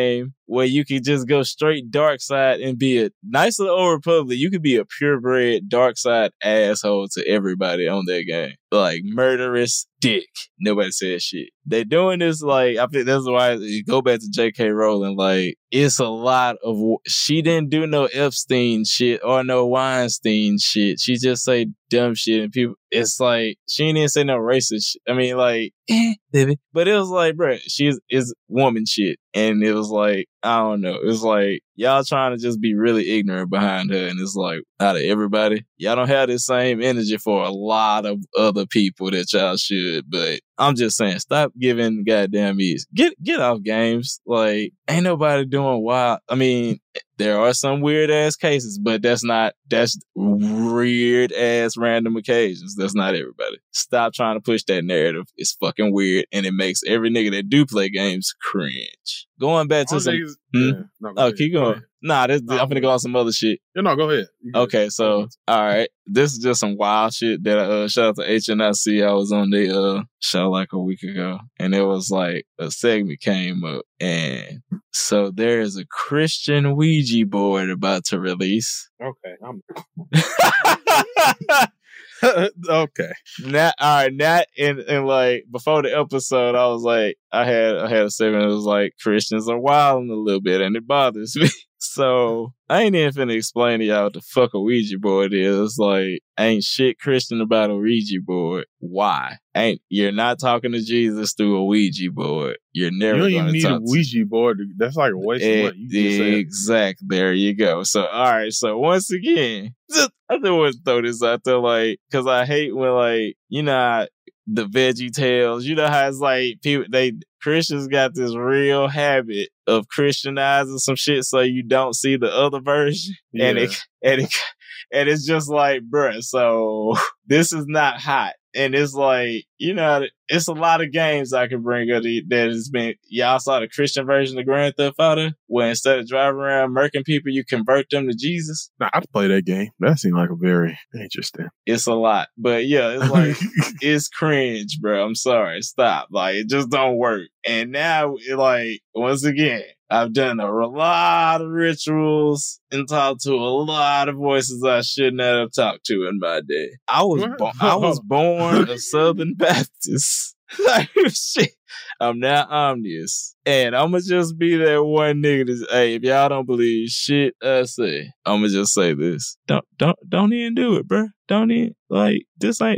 where you could just go straight dark side and be a nice little Old Republic. You could be a purebred dark side asshole to everybody on that game. Like murderous dick. Nobody said shit. They doing this like, I think that's why you go back to J.K. Rowling. Like, it's a lot of, she didn't do no Epstein shit or no Weinstein shit. She just say dumb shit and people, it's like, she didn't say no racist shit. I mean, like, baby. But it was like, bruh, is woman shit. And it was like, I don't know. It was like, y'all trying to just be really ignorant behind her. And it's like, out of everybody, y'all don't have this same energy for a lot of other people that y'all should. But I'm just saying, stop giving goddamn ease. Get off games. Like, ain't nobody doing wild. I mean, there are some weird ass cases, but that's weird ass random occasions. That's not everybody. Stop trying to push that narrative. It's fucking weird, and it makes every nigga that do play games cringe. Going back to some, keep going. I'm finna go on some other shit. No, go ahead. Okay, so all right, this is just some wild shit that shout out to HNIC. I was on the show like a week ago, and it was like a segment came up, and so there is a Christian Ouija board about to release. Okay, okay. Now, all right, now, and like before the episode, I was like, I had a segment that was like, Christians are wilding a little bit, and it bothers me. So I ain't even finna explain to y'all what the fuck a Ouija board is. Like, ain't shit Christian about a Ouija board. Why? You're not talking to Jesus through a Ouija board. You're never going to talk. You don't even need a Ouija board. That's like a waste of money. Exactly. There you go. So, all right. So once again, I just want to throw this out there, like, because I hate when, like, you know, the Veggie Tales, you know how it's like Christians got this real habit of Christianizing some shit so you don't see the other version. Yeah. And it's just like, bruh, so this is not hot. And it's like, you know, it's a lot of games I can bring up that has been, y'all saw the Christian version of Grand Theft Auto, where instead of driving around murking people, you convert them to Jesus. Nah, I'd play that game. That seemed like a very interesting. It's a lot. But yeah, it's like, it's cringe, bro. I'm sorry. Stop. Like, it just don't work. And now, like, once again, I've done a lot of rituals and talked to a lot of voices I should not have talked to in my day. I was born a Southern Baptist. Like, shit. I'm now omnious. And I'ma just be that one nigga that, hey, if y'all don't believe shit I say, I'ma just say this. Don't even do it, bro. Don't even, like, this one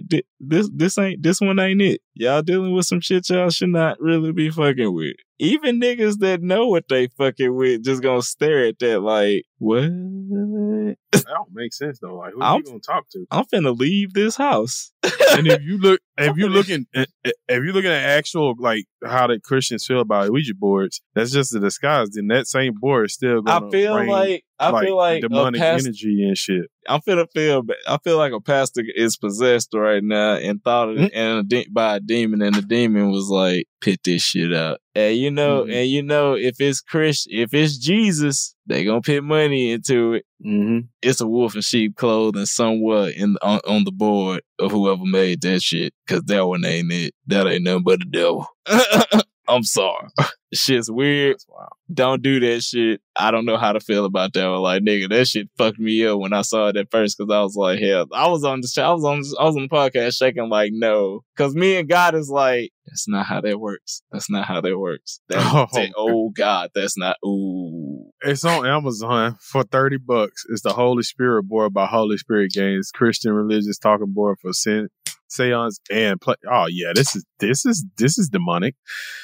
ain't it. Y'all dealing with some shit y'all should not really be fucking with. Even niggas that know what they fucking with just gonna stare at that like, what? That don't make sense though. Like, who are you gonna talk to? I'm finna leave this house. And if you looking at actual, like, how the Christians feel about Ouija boards, that's just a disguise. Then that same board is still gonna I feel like demonic energy and shit. I feel like a pastor is possessed right now and thought by a demon, and the demon was like, pit this shit out. And you know, if it's Jesus, they gonna put money into it. Mm-hmm. It's a wolf in sheep clothing somewhere on the board of whoever made that shit, because that one ain't it. That ain't nothing but the devil. I'm sorry. Shit's weird. Wow. Don't do that shit. I don't know how to feel about that one. Like, nigga, that shit fucked me up when I saw it at first, because I was like, hell, I was on the podcast shaking like, no. Because me and God is like, that's not how that works. That's not how that works. Oh God, that's not, ooh. It's on Amazon for $30. It's the Holy Spirit board by Holy Spirit Games, Christian religious talking board for seance and play. Oh yeah, this is demonic.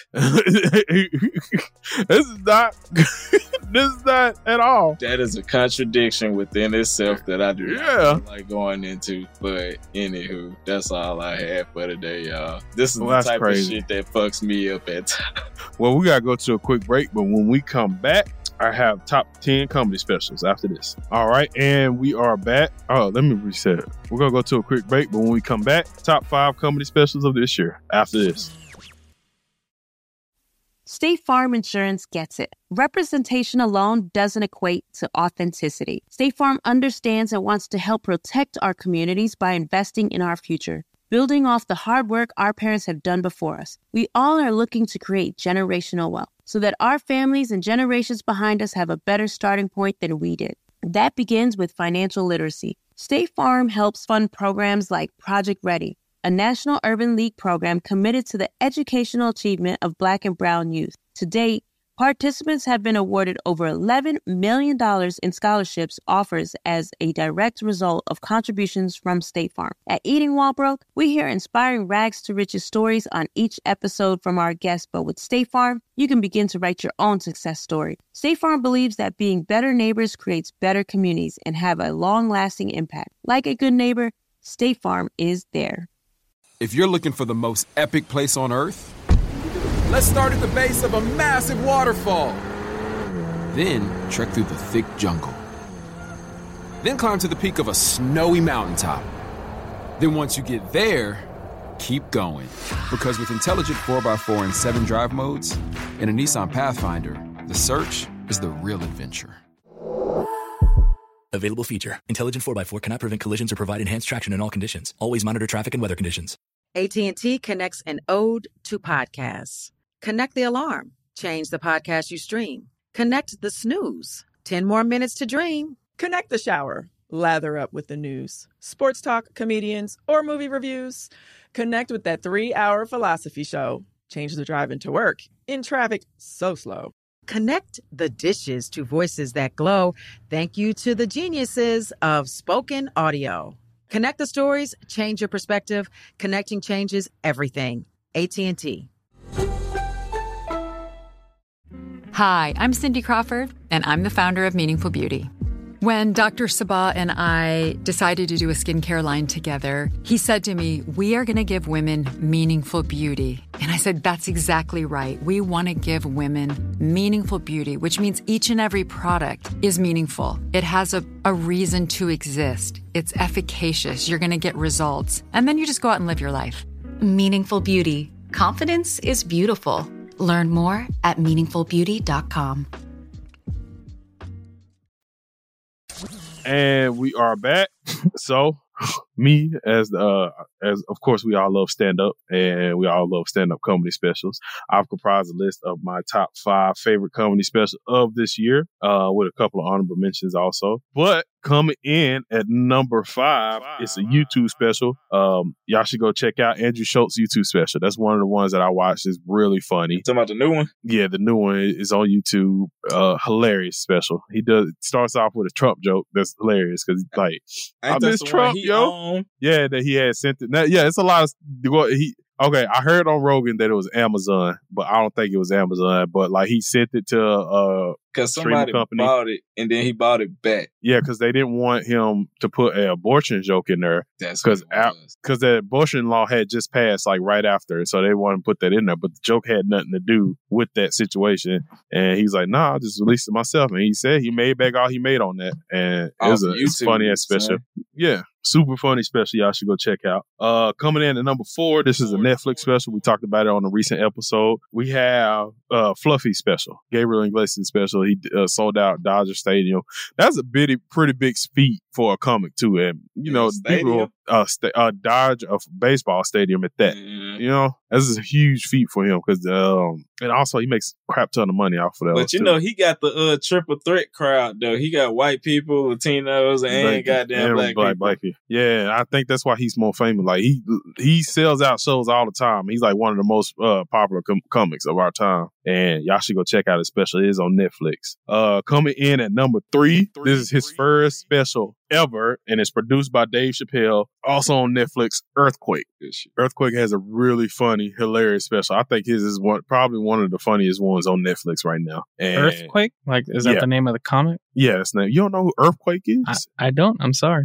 This is not at all. That is a contradiction within itself that I do not like going into. But anywho, that's all I have for today, y'all. This is the type of shit that fucks me up at times. Well, we gotta go to a quick break, but when we come back, I have top 10 comedy specials after this. All right, and we are back. Oh, let me reset it. We're gonna go to a quick break, but when we come back, top 5 comedy specials of this year after this. State Farm Insurance gets it. Representation alone doesn't equate to authenticity. State Farm understands and wants to help protect our communities by investing in our future, building off the hard work our parents have done before us. We all are looking to create generational wealth. so that our families and generations behind us have a better starting point than we did. That begins with financial literacy. State Farm helps fund programs like Project Ready, a National Urban League program committed to the educational achievement of Black and Brown youth. To date, participants have been awarded over $11 million in scholarships offers as a direct result of contributions from State Farm. At Eating While Broke, we hear inspiring rags to riches stories on each episode from our guests, but with State Farm, you can begin to write your own success story. State Farm believes that being better neighbors creates better communities and have a long-lasting impact. Like a good neighbor, State Farm is there. If you're looking for the most epic place on earth, let's start at the base of a massive waterfall. Then trek through the thick jungle. Then climb to the peak of a snowy mountaintop. Then once you get there, keep going. Because with intelligent 4x4 and 7 drive modes and a Nissan Pathfinder, the search is the real adventure. Available feature. Intelligent 4x4 cannot prevent collisions or provide enhanced traction in all conditions. Always monitor traffic and weather conditions. AT&T connects an ode to podcasts. Connect the alarm. Change the podcast you stream. Connect the snooze. 10 more minutes to dream. Connect the shower. Lather up with the news. Sports talk, comedians, or movie reviews. Connect with that 3-hour philosophy show. Change the drive into work. In traffic so slow. Connect the dishes to voices that glow. Thank you to the geniuses of spoken audio. Connect the stories. Change your perspective. Connecting changes everything. AT&T. Hi, I'm Cindy Crawford, and I'm the founder of Meaningful Beauty. When Dr. Sabah and I decided to do a skincare line together, he said to me, we are going to give women meaningful beauty. And I said, that's exactly right. We want to give women meaningful beauty, which means each and every product is meaningful. It has a reason to exist. It's efficacious. You're going to get results. And then you just go out and live your life. Meaningful Beauty. Confidence is beautiful. Learn more at meaningfulbeauty.com. And we are back. So, me as of course we all love stand up and we all love stand up comedy specials. I've comprised a list of my top 5 favorite comedy specials of this year, with a couple of honorable mentions also. But coming in at number 5, it's a YouTube special. Y'all should go check out Andrew Schultz's YouTube special. That's one of the ones that I watched. It's really funny. Talking about the new one? Yeah, the new one is on YouTube. Hilarious special. He starts off with a Trump joke that's hilarious because he's like, I miss Trump, yo. Yeah, that he had sent it. Now, yeah, it's a lot of okay, I heard on Rogan that it was Amazon, but I don't think it was Amazon. But like he sent it to because somebody bought it and then he bought it back. Yeah, because they didn't want him to put an abortion joke in there. That's because the abortion law had just passed like right after, so they wanted to put that in there. But the joke had nothing to do with that situation, and he's like, "Nah, I just released it myself." And he said he made back all he made on that, and it was a funny ass special. Yeah. Super funny special. Y'all should go check out. Coming in at number 4, this is a Netflix special. We talked about it on a recent episode. We have Fluffy special. Gabriel Iglesias special. He sold out Dodger Stadium. That's a pretty big feat for a comic too. And you know, people Dodge a baseball stadium at that. You know, that's a huge feat for him because and also he makes a crap ton of money off of that. But you know, he got the triple threat crowd though. He got white people, Latinos, and goddamn black people. Yeah, I think that's why he's more famous. Like he sells out shows all the time. He's like one of the most popular comics of our time. And y'all should go check out his special. It is on Netflix. Coming in at number 3, this is his first special ever, and it's produced by Dave Chappelle. Also on Netflix, Earthquake. Earthquake has a really funny, hilarious special. I think his is probably one of the funniest ones on Netflix right now. And Earthquake? Like, is that the name of the comic? Yeah, that's the name. You don't know who Earthquake is? I don't. I'm sorry.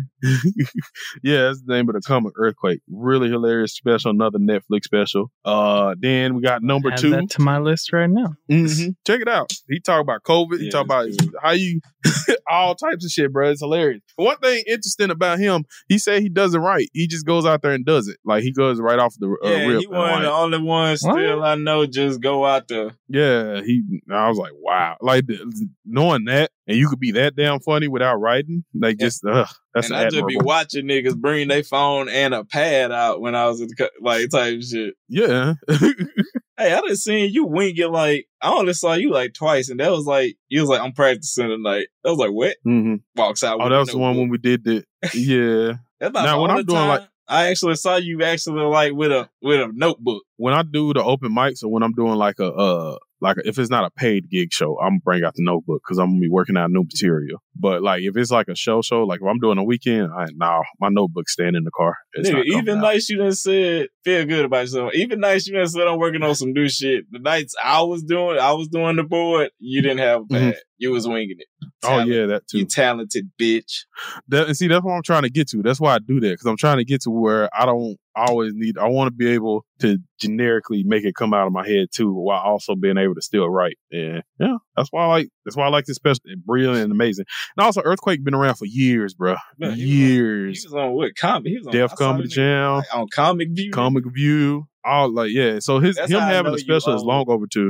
Yeah, that's the name of the comic, Earthquake. Really hilarious special. Another Netflix special. Then we got number 2. Add that to my list right now. Mm-hmm. Check it out. He talk about COVID. He talk about how you all types of shit, bro. It's hilarious. One thing interesting about him, he said he doesn't right. He just goes out there and does it. Like he goes right off the rip. He one of the only ones still I know just go out there. Yeah, I was like, wow. Like knowing that, and you could be that damn funny without writing, like just that's. And I just be watching niggas bring their phone and a pad out when I was in the like type shit. Yeah. Hey, I done seen you wing it like I only saw you like twice, and that was like you was like I'm practicing tonight. I was like what? Mm-hmm. Walks out. Oh, that was the one when we did the yeah. That's not now when I'm doing like I actually saw you actually like with a notebook. When I do the open mics or when I'm doing like if it's not a paid gig show, I'm gonna bring out the notebook because I'm gonna be working out new material. But like if it's like a show, like if I'm doing a weekend, my notebook's staying in the car. Nigga, even nights you done said feel good about yourself. Even nights you done said I'm working on some new shit. The nights I was doing the board, you didn't have a pad. Mm-hmm. You was winging it. Oh yeah, that too. You talented bitch. That's what I'm trying to get to. That's why I do that because I'm trying to get to where I don't always need. I want to be able to generically make it come out of my head too, while also being able to still write. And yeah, that's why I like this special. Brilliant and amazing. And also, Earthquake been around for years, bro. Man, years. He was on what comedy? He was on Def Comedy Jam, like, on Comic View. Comic View. All like so him having a special is long overdue.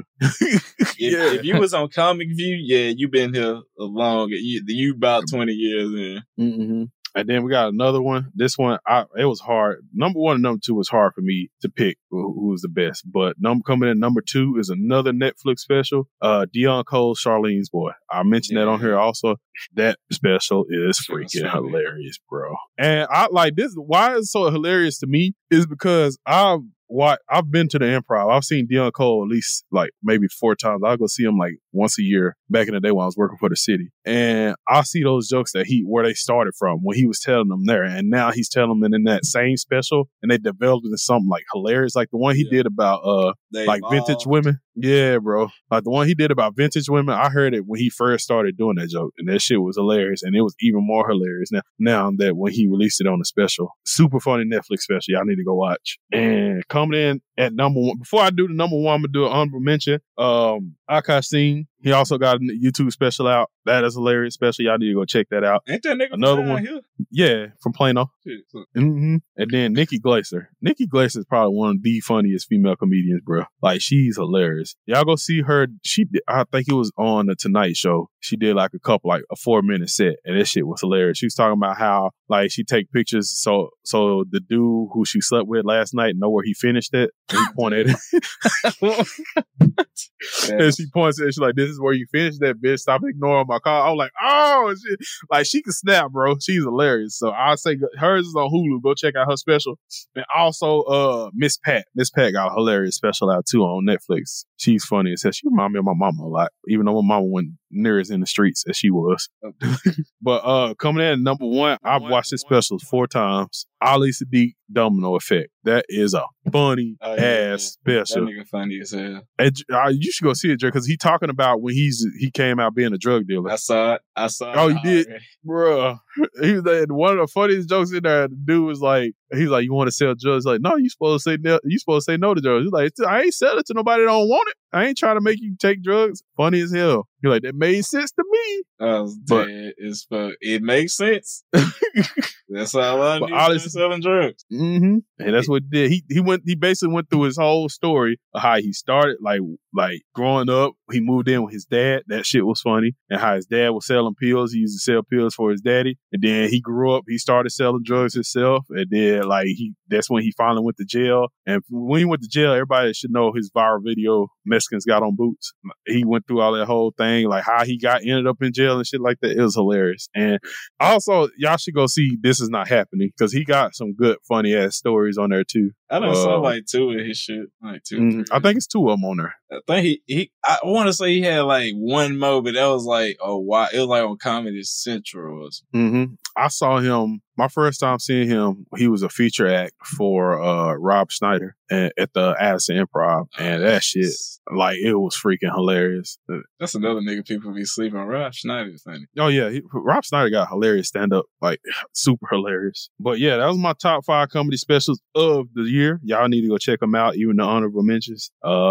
If you was on Comic View, you been here a long. You about 20 years in. Mm-hmm. And then we got another one. This one, it was hard. Number 1 and number 2 was hard for me to pick who was the best. But coming in number 2 is another Netflix special, Deon Cole's Charlene's Boy. I mentioned that on here also. That special is freaking hilarious, bro. And I like this. Why it's so hilarious to me is because I've been to the Improv. I've seen Deon Cole at least like maybe 4 times. I'll go see him like once a year back in the day when I was working for the city. And I see those jokes where they started from when he was telling them there. And now he's telling them in that same special and they developed into something like hilarious. Like the one he did about like vintage women. Yeah, bro. Like the one he did about vintage women. I heard it when he first started doing that joke and that shit was hilarious. And it was even more hilarious now that when he released it on the special. Super funny Netflix special. Y'all need to go watch. And coming in at number 1. Before I do the number 1, I'm going to do an honorable mention. Akash Singh. He also got a YouTube special out. That is a hilarious special. Y'all need to go check that out. Ain't that nigga another one? Here? Yeah, from Plano. Mm-hmm. And then Nikki Glaser. Nikki Glaser is probably one of the funniest female comedians, bro. Like she's hilarious. Y'all go see her. I think it was on the Tonight Show. She did like a 4-minute set, and that shit was hilarious. She was talking about how like she take pictures so the dude who she slept with last night know where he finished it. And he pointed at it. And she points at it. She's like, "This is where you finished that, bitch. Stop ignoring my call." I was like, "Oh shit!" Like she can snap, bro. She's hilarious. So I say hers is on Hulu. Go check out her special. And also, Miss Pat. Miss Pat got a hilarious special out too on Netflix. She's funny as hell. She reminds me of my mama a lot, even though my mama wasn't near as in the streets as she was. But coming in at number 1, I've watched this special 4 times. Ali Sadiq, Domino Effect. That is a funny ass special. That nigga funny as hell. And, you should go see it, Dre, because he talking about when he came out being a drug dealer. I saw it. Oh, you did? Bruh. He was like, one of the funniest jokes in there, the dude was like, he's like, "You want to sell drugs?" Like, "No, you supposed to say no to drugs." He's like, "I ain't selling it to nobody that don't want it. I ain't trying to make you take drugs." Funny as hell. You're like, that made sense to me. I was dead as fuck. It makes sense. That's all I knew. Selling drugs. Mm-hmm. And that's what he did. He basically went through his whole story of how he started, like growing up. He moved in with his dad. That shit was funny. And how his dad was selling pills. He used to sell pills for his daddy. And then he grew up. He started selling drugs himself. And then that's when he finally went to jail. And when he went to jail, everybody should know his viral video, Mexicans Got on Boots. He went through all that whole thing, like how he ended up in jail and shit like that. It was hilarious. And also, y'all should go see This Is Not Happening because he got some good, funny ass stories on there too. I done saw like 2 of his shit. Like 2 I think it's 2 of them on there. I think I want to say he had like 1 more, but that was like, oh, wow. It was like on Comedy Central or something. I saw him, my first time seeing him, he was a feature act for Rob Schneider at the Addison Improv. And that shit, like, it was freaking hilarious. That's another nigga people be sleeping on. Rob Schneider's funny. Oh, yeah. Rob Schneider got hilarious stand-up, like, super hilarious. But yeah, that was my top 5 comedy specials of the year. Y'all need to go check them out, even the honorable mentions.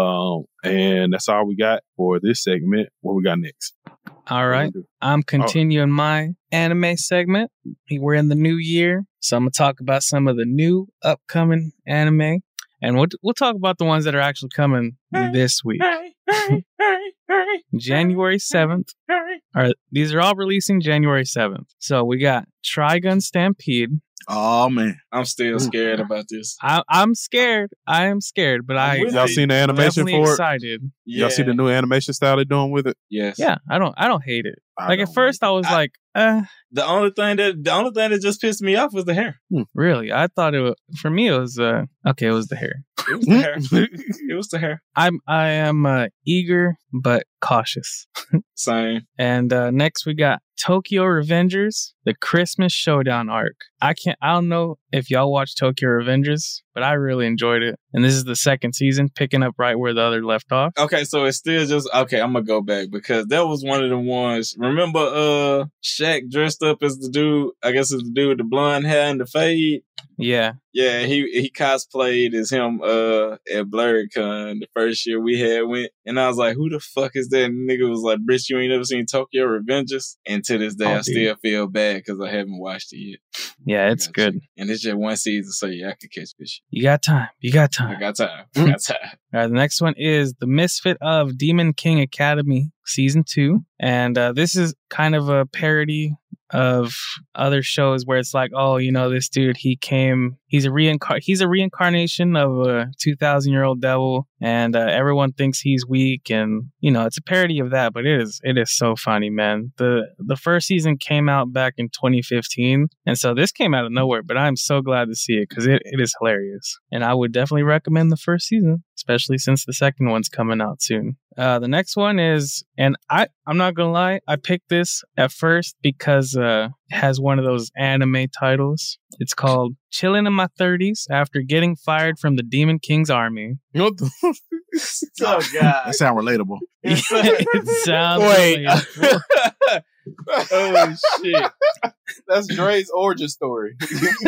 And that's all we got for this segment. What we got next? All right. I'm continuing my anime segment. We're in the new year. So I'm gonna talk about some of the new upcoming anime, and we'll talk about the ones that are actually coming this week. January 7th. These are all releasing January 7th. So we got Trigun Stampede. Oh man, I'm still scared about this. I'm scared. I am scared, but y'all seen the animation for it? Excited. Y'all see the new animation style they're doing with it? Yes. Yeah, I don't hate it. At first I was like, The only thing that just pissed me off was the hair. Really? I thought it was, for me it was okay, it was the hair. It was the hair. It was the hair. I am eager but cautious. Same. And next we got Tokyo Revengers, the Christmas Showdown arc. I don't know if y'all watched Tokyo Revengers, but I really enjoyed it. And this is the second season, picking up right where the other left off. Okay, so it's still just okay. I'm gonna go back because that was one of the ones. Remember, Shaq dressed up as the dude. I guess it's the dude with the blonde hair and the fade. Yeah. Yeah, he cosplayed as him at BlurredCon the first year we had went. And I was like, who the fuck is that? And the nigga was like, Britt, you ain't never seen Tokyo Revengers? And to this day, I still feel bad because I haven't watched it yet. Yeah, it's good. And it's just one season, so yeah, I could catch this shit. You got time. I got time. All right, the next one is The Misfit of Demon King Academy Season 2. And this is kind of a parody of other shows where it's like, oh, you know, this dude, he's a reincarnation of a 2,000-year-old devil, and everyone thinks he's weak, and you know, it's a parody of that, but it is so funny, man. The first season came out back in 2015, and so this came out of nowhere, but I'm so glad to see it because it is hilarious, and I would definitely recommend the first season, especially since the second one's coming out soon. The next one is, and I'm not gonna lie, I picked this at first because it has one of those anime titles. It's called Chillin' in My 30s After Getting Fired from the Demon King's Army. What the? Oh, God. That sound relatable. It sounds Wait. relatable. Oh, shit. That's Dre's origin story.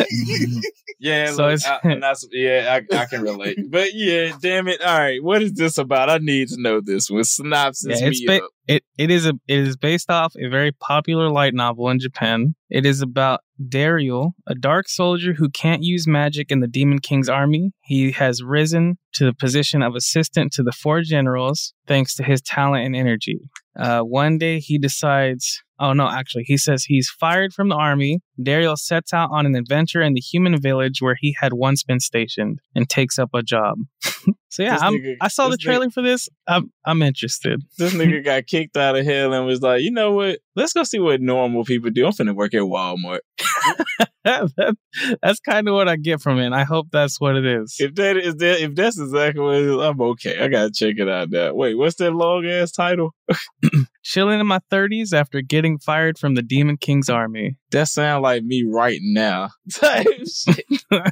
Yeah, So look, it's- I can relate. But yeah, damn it. All right, what is this about? I need to know this one. Synopsis Yeah, me up. it is based off a very popular light novel in Japan. It is about Daryl, a dark soldier who can't use magic in the Demon King's army. He has risen to the position of assistant to the 4 generals thanks to his talent and energy. One day he decides... Oh, no, actually, he says he's fired from the army. Daryl sets out on an adventure in the human village where he had once been stationed and takes up a job. So yeah, I saw the trailer for this. I'm interested. This nigga got kicked out of hell and was like, you know what? Let's go see what normal people do. I'm finna work at Walmart. That's kind of what I get from it. And I hope that's what it is. If that's exactly what it is, I'm okay. I gotta check it out now. Wait, what's that long ass title? Chilling in my 30s after getting fired from the Demon King's army. That sounds like me right now. Type shit.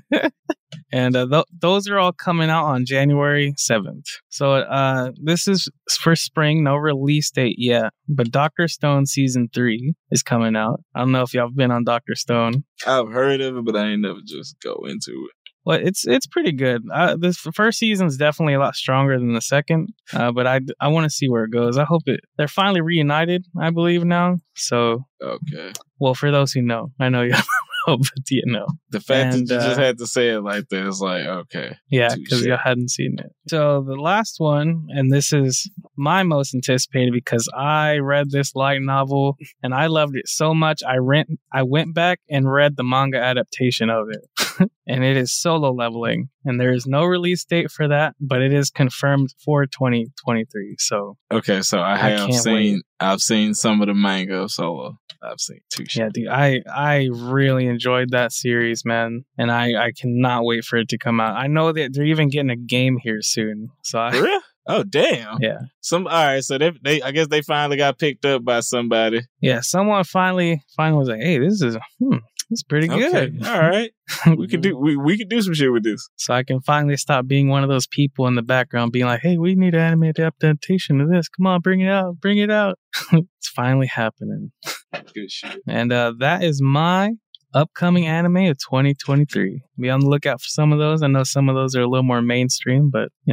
And those are all coming out on January 7th. So this is for spring, no release date yet. But Dr. Stone Season 3 is coming out. I don't know if y'all have been on Dr. Stone. I've heard of it, but I ain't never just go into it. Well, it's pretty good. The first season is definitely a lot stronger than the second, but I want to see where it goes. I hope they're finally reunited, I believe now. So, okay. Well, for those who know, I know you know, but you know. The fact that you just had to say it like that is like, okay. Yeah, because you hadn't seen it. So the last one, and this is my most anticipated because I read this light novel and I loved it so much. I went back and read the manga adaptation of it. And it is Solo Leveling. And there is no srelease date for that, but it is confirmed for 2023. So okay, so I've seen some of the manga of Solo. I've seen 2 shows. Yeah, dude, I really enjoyed that series, man. And I cannot wait for it to come out. I know that they're even getting a game here soon. So For real? Oh damn. Yeah. All right, so they I guess they finally got picked up by somebody. Yeah, someone finally was like, hey, this is pretty good. Okay. All right. We could do some shit with this. So I can finally stop being one of those people in the background being like, hey, we need an anime adaptation of this. Come on, bring it out. It's finally happening. Good shit. And that is my upcoming anime of 2023. Be on the lookout for some of those. I know some of those are a little more mainstream, but you know,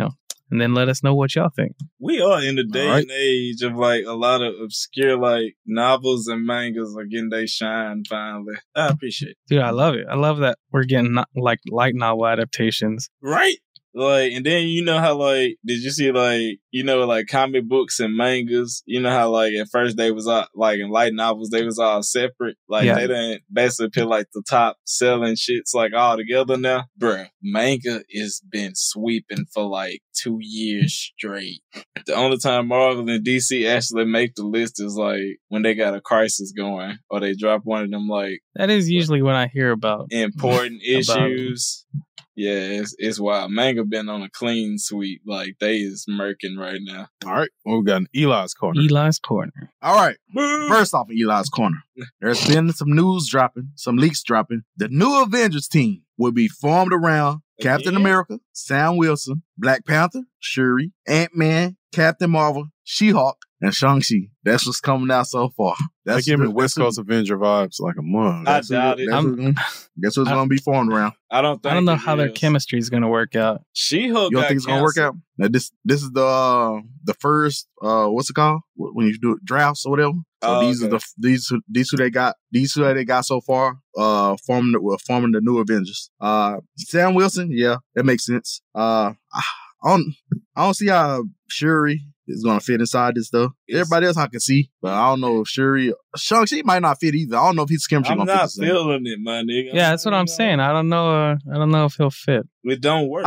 and then let us know what y'all think. We are in the day and age of like a lot of obscure like novels and mangas are getting they shine finally. I appreciate it. Dude, I love it. I love that we're getting like light novel adaptations. Right? Like, and then you know how like, did you see like, you know, like comic books and mangas, you know how like at first they was all, like in light novels, they was all separate. Like they didn't basically put like the top selling shits like all together now. Bruh, manga has been sweeping for like 2 years straight. The only time Marvel and DC actually make the list is like when they got a crisis going or they drop one of them like. That is usually when I hear about important issues. Yeah, it's wild. Manga been on a clean sweep. Like, they is murking right now. All right. Well, we got an Eli's Corner. Eli's Corner. All right. First off, Eli's Corner. There's been some news dropping, some leaks dropping. The new Avengers team will be formed around Captain America, Sam Wilson, Black Panther, Shuri, Ant-Man, Captain Marvel, She-Hulk, and Shang-Chi. That's what's coming out so far. That's giving West Coast Avenger vibes like a month. I doubt it. Guess what's going to be formed around? I don't know how their chemistry is going to work out. She-Hulk. You don't think it's going to work out? Now, this is the first what's it called when you do drafts or whatever. So these who they got so far forming the new Avengers. Sam Wilson, yeah, that makes sense. I don't see how Shuri is gonna fit inside this stuff. Everybody else I can see, but I don't know if Shang-Chi might not fit either. I don't know if his chemistry gonna fit. I'm not feeling it, my nigga. Yeah, that's what I'm saying. I don't know if he'll fit. It don't work. I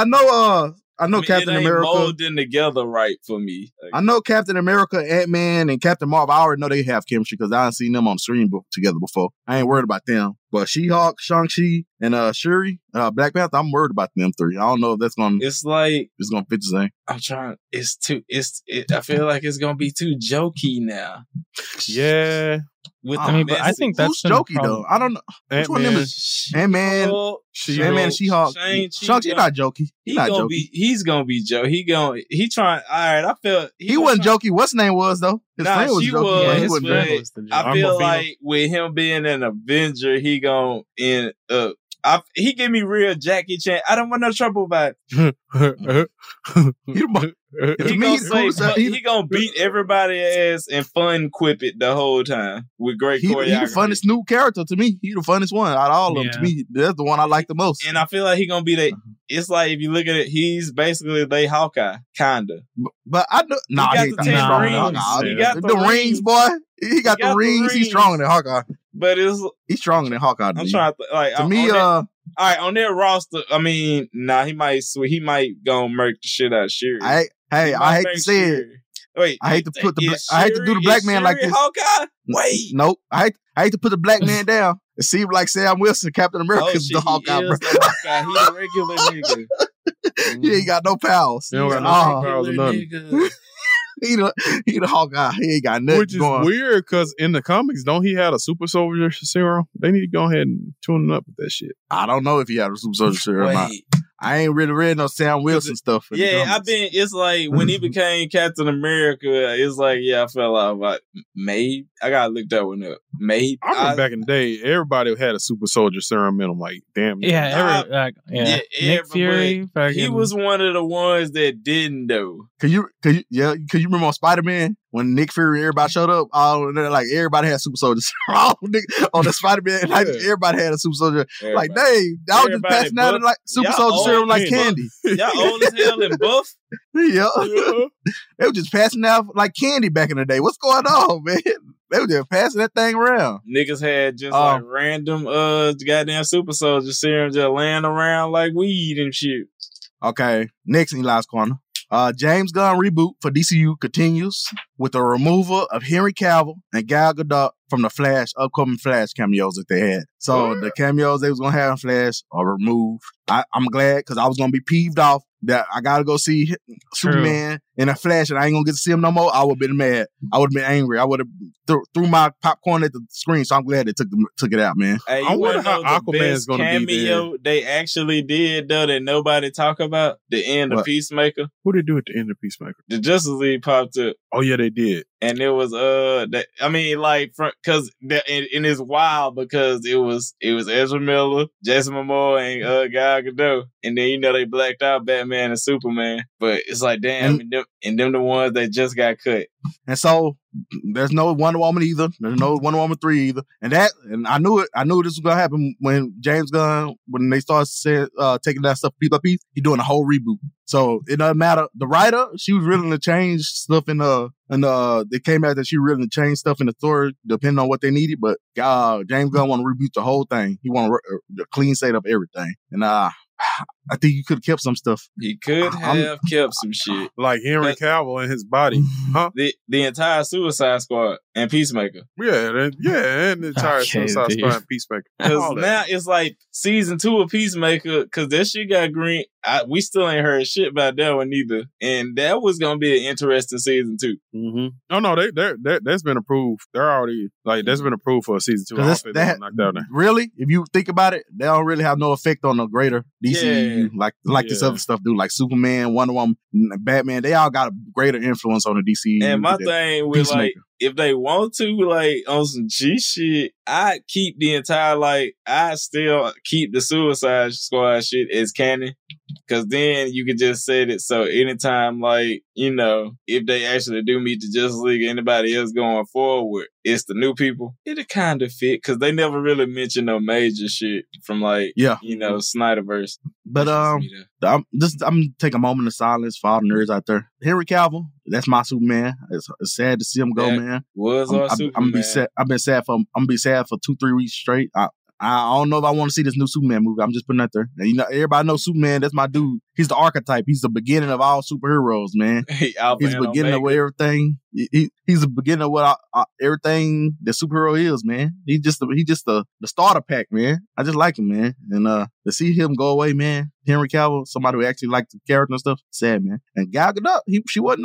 know Captain America molding together right for me. I know Captain America, Ant-Man, and Captain Marvel. I already know they have chemistry because I haven't seen them on the screen together before. I ain't worried about them. But She-Hulk, Shang-Chi, and Shuri, Black Panther, I'm worried about them three. I don't know if that's gonna. It's like it's gonna fit the same. I'm trying. I feel like it's gonna be too jokey now. Yeah. But I think that's jokey though. I don't know. Which one of them is Ant-Man? Ant-Man and She-Hulk. Shang-Chi not jokey. He's not jokey. He's gonna be jokey. He trying. All right, I feel he wasn't jokey. What's his name was though? His friend was jokey. Yeah, his friend. I feel like with him being an Avenger, he gonna end up. He gave me real Jackie Chan. I don't want no trouble about it. He gonna beat everybody ass and fun quip it the whole time with great choreography. He the funnest new character to me. He the funnest one out of all of them to me. That's the one I like the most. And I feel like he gonna be that. It's like if you look at it, he's basically they Hawkeye, kinda. But I know. He got the rings, boy. He got the rings. He's stronger than Hawkeye. But he's stronger than Hawkeye. I'm trying to me. All right, on their roster, I mean, he might go murk the shit out of Shuri. I hate to say it. Wait, I hate to do the black man like this. Hawkeye? Wait, nope. I hate to put the black man down. It seems like Sam Wilson, Captain America, is the Hawkeye. Bro. He a regular nigga. He ain't got no powers. He don't got no powers or nothing. He the Hawkeye. He ain't got nothing. Which is weird because in the comics, don't he have a super soldier serum? They need to go ahead and tune it up with that shit. I don't know if he had a super soldier serum or not. I ain't really read no Sam Wilson stuff. Yeah, it's like when he became Captain America, it's like, I fell out about maybe. I gotta look that one up. Maybe. I remember back in the day, everybody had a super soldier serum in them. Like, damn. Nick Fury. He was one of the ones that didn't though. Could you remember on Spider-Man when Nick Fury and everybody showed up? Like everybody had super soldiers on the Spider-Man. Like everybody had a super soldier. Like, dang, I was just passing out like super soldier serum like candy. Y'all old as hell and buff. Yeah. They were just passing out like candy back in the day. What's going on, man? They were just passing that thing around. Niggas had just like random goddamn super soldier serum just laying around like weed and shit. Okay, next in Eli's Corner. James Gunn reboot for DCU continues with the removal of Henry Cavill and Gal Gadot from the upcoming Flash cameos that they had. So the cameos they was going to have in Flash are removed. I'm glad because I was going to be peeved off that I got to go see Superman in a Flash and I ain't going to get to see him no more. I would have been mad. I would have been angry. I would have threw my popcorn at the screen. So I'm glad they took it out, man. Hey, I wonder how Aquaman's going to be there. They actually did, though, that nobody talk about the end of Peacemaker. What did they do at the end of Peacemaker? The Justice League popped up. Oh, yeah, they did. And it was because it's wild because it was Ezra Miller, Jason Momoa, and Gal Gadot, and then they blacked out Batman and Superman. But it's like, damn, and them the ones that just got cut. And so there's no Wonder Woman either. There's no Wonder Woman 3 either. And I knew it. I knew this was gonna happen when James Gunn, when they start taking that stuff piece by piece. He's doing a whole reboot. So it doesn't matter. The writer, she was willing to change stuff they came out that she willing to change stuff in the story depending on what they needed. But James Gunn want to reboot the whole thing. He want a clean slate of everything. And I think you could have kept some stuff. He could have kept some shit. Like Henry Cavill and his body. Huh? The entire Suicide Squad and Peacemaker. And the entire Suicide Squad and Peacemaker. Because now it's like season 2 of Peacemaker, because that shit got green. We still ain't heard shit about that one either. And that was going to be an interesting season 2. Mm-hmm. Oh, no, that's been approved. They're already, that's been approved for a season 2. Really? If you think about it, they don't really have no effect on the greater DCU like this other stuff do. Like Superman, Wonder Woman, Batman, they all got a greater influence on the DCU. And my thing with if they want to, on some G shit, I keep the entire, I still keep the Suicide Squad shit as canon. Cause then you can just set it so anytime, if they actually do meet the Justice League or anybody else going forward, it's the new people. It'll kind of fit, cause they never really mention no major shit from Snyderverse. But I'm taking a moment of silence for all the nerds out there. Henry Cavill, that's my Superman. It's sad to see him go, man. Superman. I'm gonna be sad for 2-3 weeks straight. I don't know if I want to see this new Superman movie. I'm just putting that there. And, everybody knows Superman. That's my dude. He's the archetype. He's the beginning of all superheroes, man. He's the beginning of everything. He's the beginning of what everything the superhero is, man. He's just the starter pack, man. I just like him, man. And to see him go away, man. Henry Cavill, somebody who actually liked the character and stuff, sad, man. And Gal Gadot, she wasn't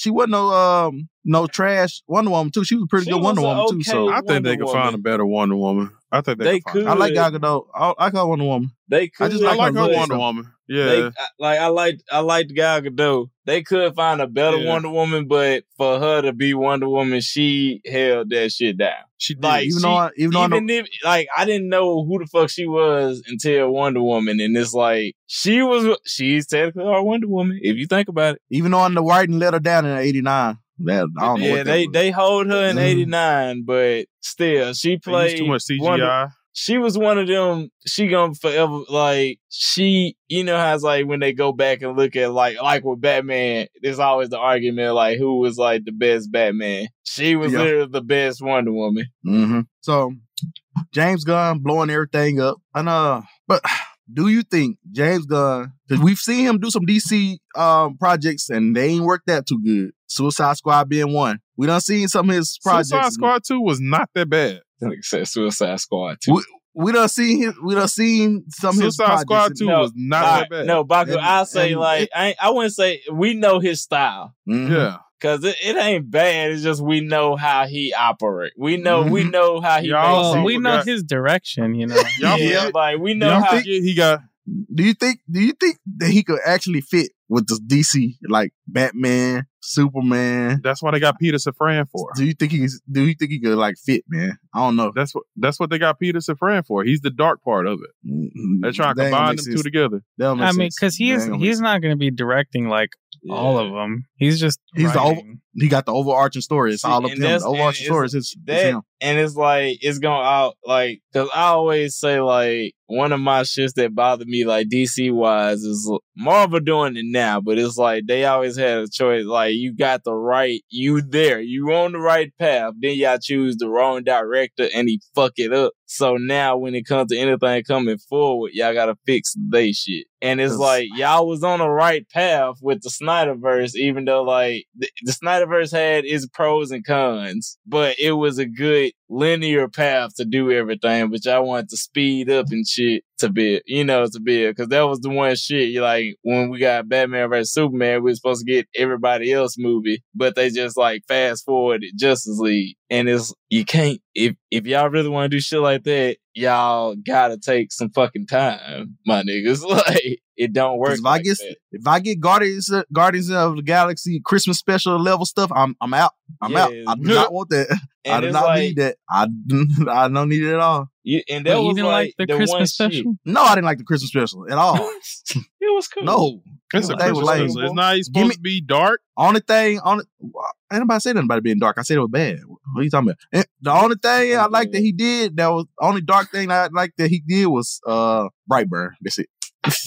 no trash Wonder Woman too. She was a pretty good Wonder Woman too. So I think they could find a better Wonder Woman. I think they could. I like Gal Gadot. I like Wonder Woman. They could. I like her Wonder Woman. Yeah. I liked Gal Gadot. They could find a better Wonder Woman, but for her to be Wonder Woman, she held that shit down. She did. I didn't know who the fuck she was until Wonder Woman, and it's she's technically our Wonder Woman if you think about it. Even though the writing let her down in '89. They hold her in '89, but still, she played too much CGI. She was one of them. She gonna forever how it's when they go back and look at like with Batman. There's always the argument who was the best Batman. She was literally the best Wonder Woman. Mm-hmm. So James Gunn blowing everything up, and but. Do you think James Gunn, because we've seen him do some DC projects and they ain't worked that too good. Suicide Squad being one. We done seen some of his projects. Suicide Squad 2 was not that bad. Like I said, Suicide Squad 2. We done seen some of his projects. Suicide Squad 2 was not that bad. No, Baku, I'll say I wouldn't say we know his style. Mm-hmm. Yeah. Cause it ain't bad. It's just we know how he operates. We know how he makes. We know his direction. We know how he got. Do you think that he could actually fit with the DC Batman, Superman? That's why they got Peter Safran for. Do you think he could fit, man? I don't know. That's what they got Peter Safran for. He's the dark part of it. Mm-hmm. They're trying to combine them two together. Because he's not going to be directing all of them. He's writing. He got the overarching story. It's all of him. The overarching story is him. And it's it's going out because I always say one of my shits that bother me DC wise is Marvel doing it now, but it's they always had a choice. You got the right, you on the right path. Then y'all choose the wrong director and he fuck it up. So now when it comes to anything coming forward, y'all gotta fix they shit. And it's y'all was on the right path with the Snyderverse, even though the Snyderverse had its pros and cons, but it was a good linear path to do everything. But y'all wanted to speed up and shit to build, because that was the one shit. When we got Batman vs Superman, we were supposed to get everybody else movie, but they just fast forwarded Justice League. And you can't, if y'all really want to do shit like like that, y'all gotta take some fucking time, my niggas. Like, it don't work. If I get Guardians of the Galaxy Christmas special level stuff, I'm out. I'm out. I do not want that. I do not need that. I don't need it at all. And that was like the Christmas special. No, I didn't like the Christmas special at all. It was cool. No, it's a Christmas special. It's not supposed to be dark. Ain't nobody say nothing about it being dark. I said it was bad. What are you talking about? And the only thing I liked that he did, that was the only dark thing I liked that he did was Brightburn. That's it.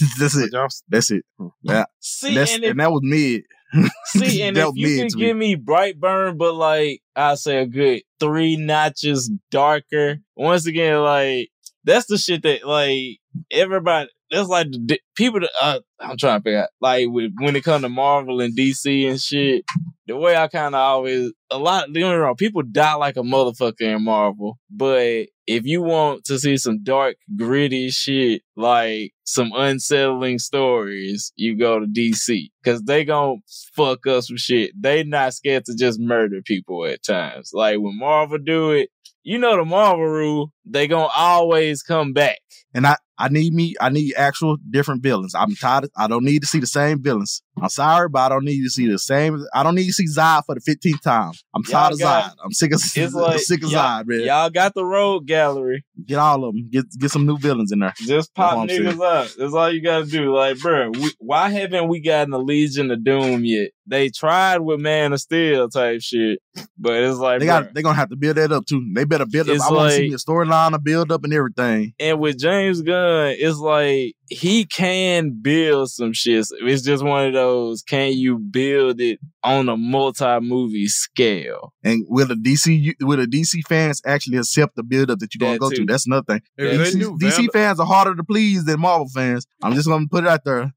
That's it. Yeah. And that was mid. See, and if you can give me Brightburn, but like I say a good 3 notches darker. Once again, like that's the shit that like everybody. That's like the people that I'm trying to figure out. Like when it comes to Marvel and DC and shit, the way I kind of always don't get me wrong, people die like a motherfucker in Marvel, but if you want to see some dark, gritty shit, like some unsettling stories, you go to DC. Because they gon' fuck us with shit. They not scared to just murder people at times. Like when Marvel do it, you know the Marvel rule, they gon' always come back. And I need actual different villains. I'm tired. I don't need to see the same villains. I'm sorry, but I don't need to see the same. I don't need to see Zod for the 15th time. I'm tired of Zod. I'm sick of Zod, man. Y'all got the road gallery. Get all of them. Get some new villains in there. Just pop niggas up. That's all you gotta do. Like, bro, why haven't we gotten a Legion of Doom yet? They tried with Man of Steel type shit, but it's like they're gonna have to build that up too. They better build up. I want to see a storyline, a build up, and everything. And with James Gunn, it's like he can build some shit. It's just one of those, can you build it on a multi-movie scale? And will the DC fans actually accept the build up that you're gonna go to? That's another thing. DC fans are harder to please than Marvel fans. I'm just gonna put it out there.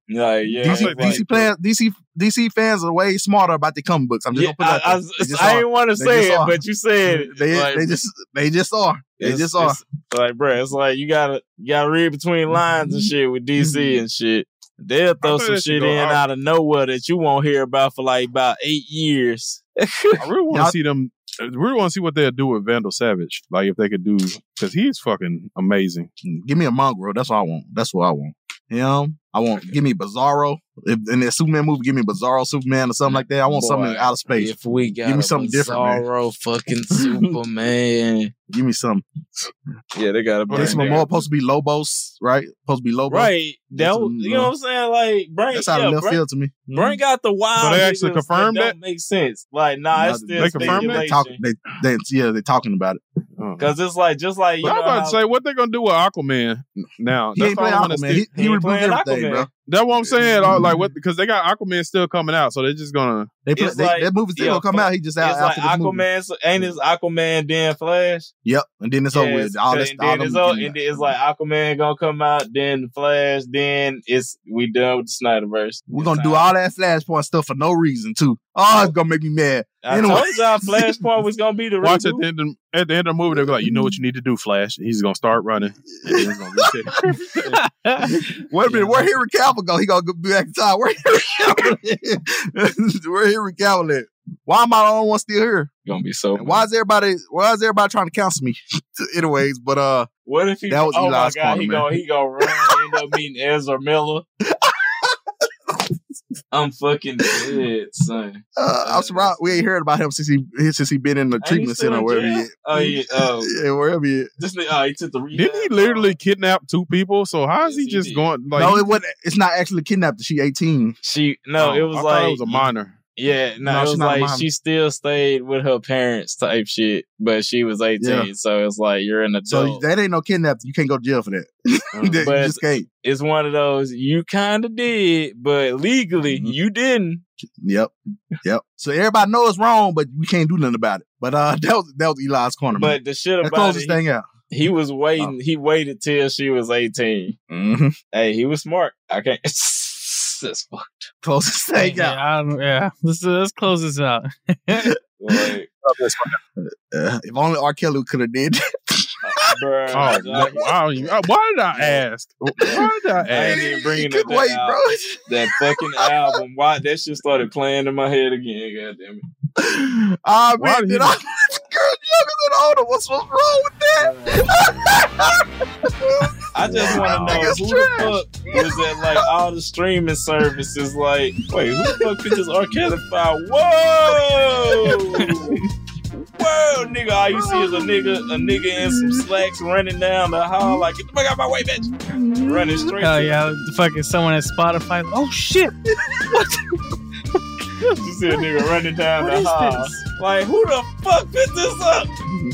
DC fans are way smarter about the comic books. I'm just gonna put it out there. I didn't want to say it, but you said it. They just are. It's like, bro, it's like you gotta read between lines and shit with DC and shit. They'll throw some shit in out of nowhere that you won't hear about for like about 8 years. I really want to see them. I really want to see what they'll do with Vandal Savage. Like if they could do, because he's fucking amazing. Give me a mongrel. That's what I want. That's what I want. You know, give me Bizarro. In that Superman movie, give me Bizarro Superman or something like that. I want something in outer space. If we got give me something Bizarro different, fucking Superman. Give me something. Yeah, they got a Jason Momoa supposed to be Lobos, right? Supposed to be Lobos. Right. You know what I'm saying? Like, that's out of left field to me. Bring out the wild. So they actually confirmed that? Don't make sense. Like, it's still they confirmed speculation. They're talking about it. Because it's like, just like, you know, I'm about to say, what they gonna do with Aquaman now? He ain't playing Aquaman. He rebooted everything, bro. That's what I'm saying. Like, what? Because they got Aquaman still coming out, so they're just gonna. That movie's still gonna come out. He just out after like Aquaman. So ain't it Aquaman then Flash? Yep, and then it's over with. All this. And then it's like Aquaman gonna come out, then Flash, then we done with the Snyderverse. We're gonna do all that Flashpoint stuff for no reason too. Oh, it's gonna make me mad. I told y'all Flashpoint was gonna be the watch at the end of the movie. They're like, you know what you need to do, Flash. He's gonna start running. And he's gonna wait a minute, where Henry Cavill go? He gonna go back in time. Where Henry Cavill at? Why am I the only one still here? Gonna be so. Why is everybody trying to cancel me? Anyways, but what if that was Eli's corner, he gonna run and end up meeting Ezra Miller? I'm fucking dead, son. I'm surprised we ain't heard about him since he been in the treatment center or wherever he is. Oh yeah, yeah, wherever he is. He took the rehab. Didn't he literally kidnap 2 people? So how is he just going? Like, no, it wasn't. It's not actually kidnapped. She 18. It was like it was a minor. Yeah, it was like she still stayed with her parents type shit, but she was 18, yeah. So it's like you're an adult. So that ain't no kidnapping. You can't go to jail for that. You just can't. It's one of those, you kind of did, but legally you didn't. Yep. So everybody knows it's wrong, but we can't do nothing about it. But that was Eli's corner. But the shit about it, thing out. He was waiting. He waited till she was 18. Mm-hmm. Hey, he was smart. I can't. That's fucked. Closest thing out. Let's close this out. If only R. Kelly could have did that. Why did I ask? I ain't even bringing that wait, bro. That fucking album. Why that shit started playing in my head again? Goddamn it! Man, did all this girl younger than older. What's wrong with that? I just want to know who the fuck was at like all the streaming services. Like, wait, who the fuck picked this R. Kelly file? Whoa, whoa, nigga! All you see is a nigga in some slacks running down the hall. Like, get the fuck out my way, bitch! Running straight. Oh yeah, the fucking someone at Spotify. Oh shit! What? You see a nigga running down the hall. Like, who the fuck picked this up?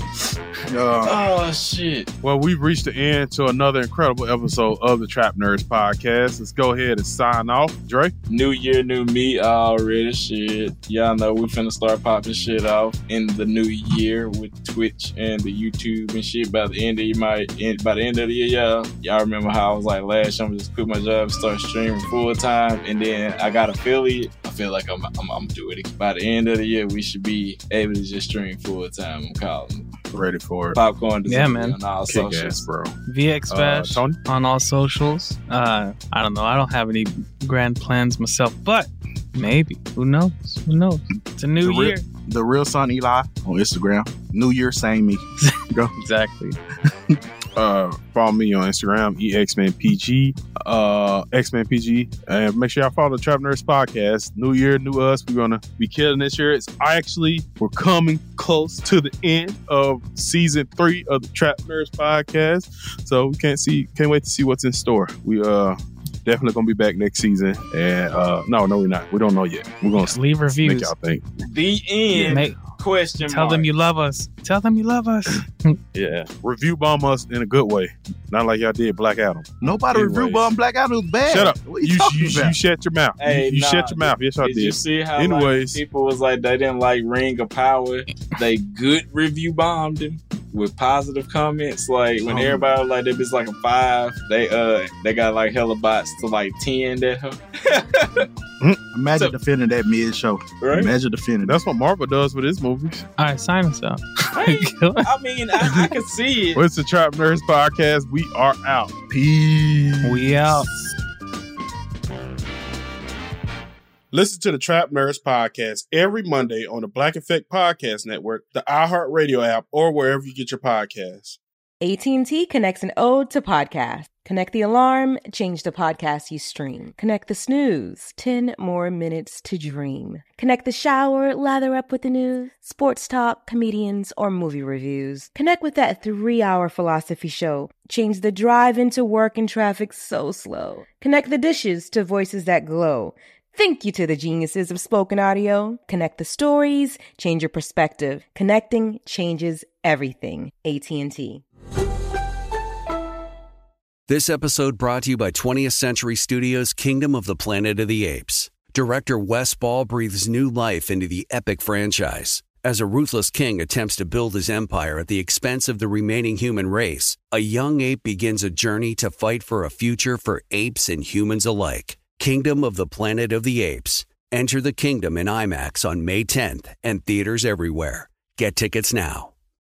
Oh shit. Well, we've reached the end to another incredible episode of the Trap Nerds podcast. Let's go ahead and sign off. Dre? New year, new me already. Shit. Y'all know we finna start popping shit off in the new year with Twitch and the YouTube and shit. By the end of the year, y'all remember how I was like last year, I'm just quit my job and start streaming full time, and then I got affiliate. I feel like I'm doing it. By the end of the year, we should be able to just stream full time. I'm calling it. Ready for it. Popcorn yeah, man. On all Kick socials, ass, bro. VX Bash Tony? on all socials. I don't know. I don't have any grand plans myself, but maybe. Who knows? It's a new year. The real son Eli on Instagram. New year, same me. Go. Exactly. Follow me on Instagram, EXmanPG, XmanPG, and make sure y'all follow the Trap Nerds podcast. New year, new us. We're gonna be killing this year. We're coming close to the end of season 3 of the Trap Nerds podcast, so we can't wait to see what's in store. We definitely gonna be back next season, and no, we're not. We don't know yet. We're gonna leave reviews. Make y'all think. The end. Question Tell mark. them you love us. Tell them you love us. Yeah. Review bomb us in a good way. Not like y'all did Black Adam. Nobody review bomb Black Adam was bad. Shut up. What you talking about? You shut your mouth. Hey, you shut your mouth. Yes, I did. Did you see how anyways, like, people was like they didn't like Ring of Power? They good review bombed him with positive comments. Like when everybody was like that bitch like a 5, they got like hella bots to like 10 at her. Imagine defending that mid show. Right? Imagine defending. That's what Marvel does with his movies. All right, sign us out. I mean, I can see it. Well, it's the Trap Nerds podcast. We are out. Peace. We out. Listen to the Trap Nerds podcast every Monday on the Black Effect Podcast Network, the iHeartRadio app, or wherever you get your podcasts. AT&T connects an ode to podcast. Connect the alarm, change the podcast you stream. Connect the snooze, 10 more minutes to dream. Connect the shower, lather up with the news, sports talk, comedians, or movie reviews. Connect with that 3-hour philosophy show. Change the drive into work and traffic so slow. Connect the dishes to voices that glow. Thank you to the geniuses of spoken audio. Connect the stories, change your perspective. Connecting changes everything. AT&T. This episode brought to you by 20th Century Studios' Kingdom of the Planet of the Apes. Director Wes Ball breathes new life into the epic franchise. As a ruthless king attempts to build his empire at the expense of the remaining human race, a young ape begins a journey to fight for a future for apes and humans alike. Kingdom of the Planet of the Apes. Enter the kingdom in IMAX on May 10th and theaters everywhere. Get tickets now.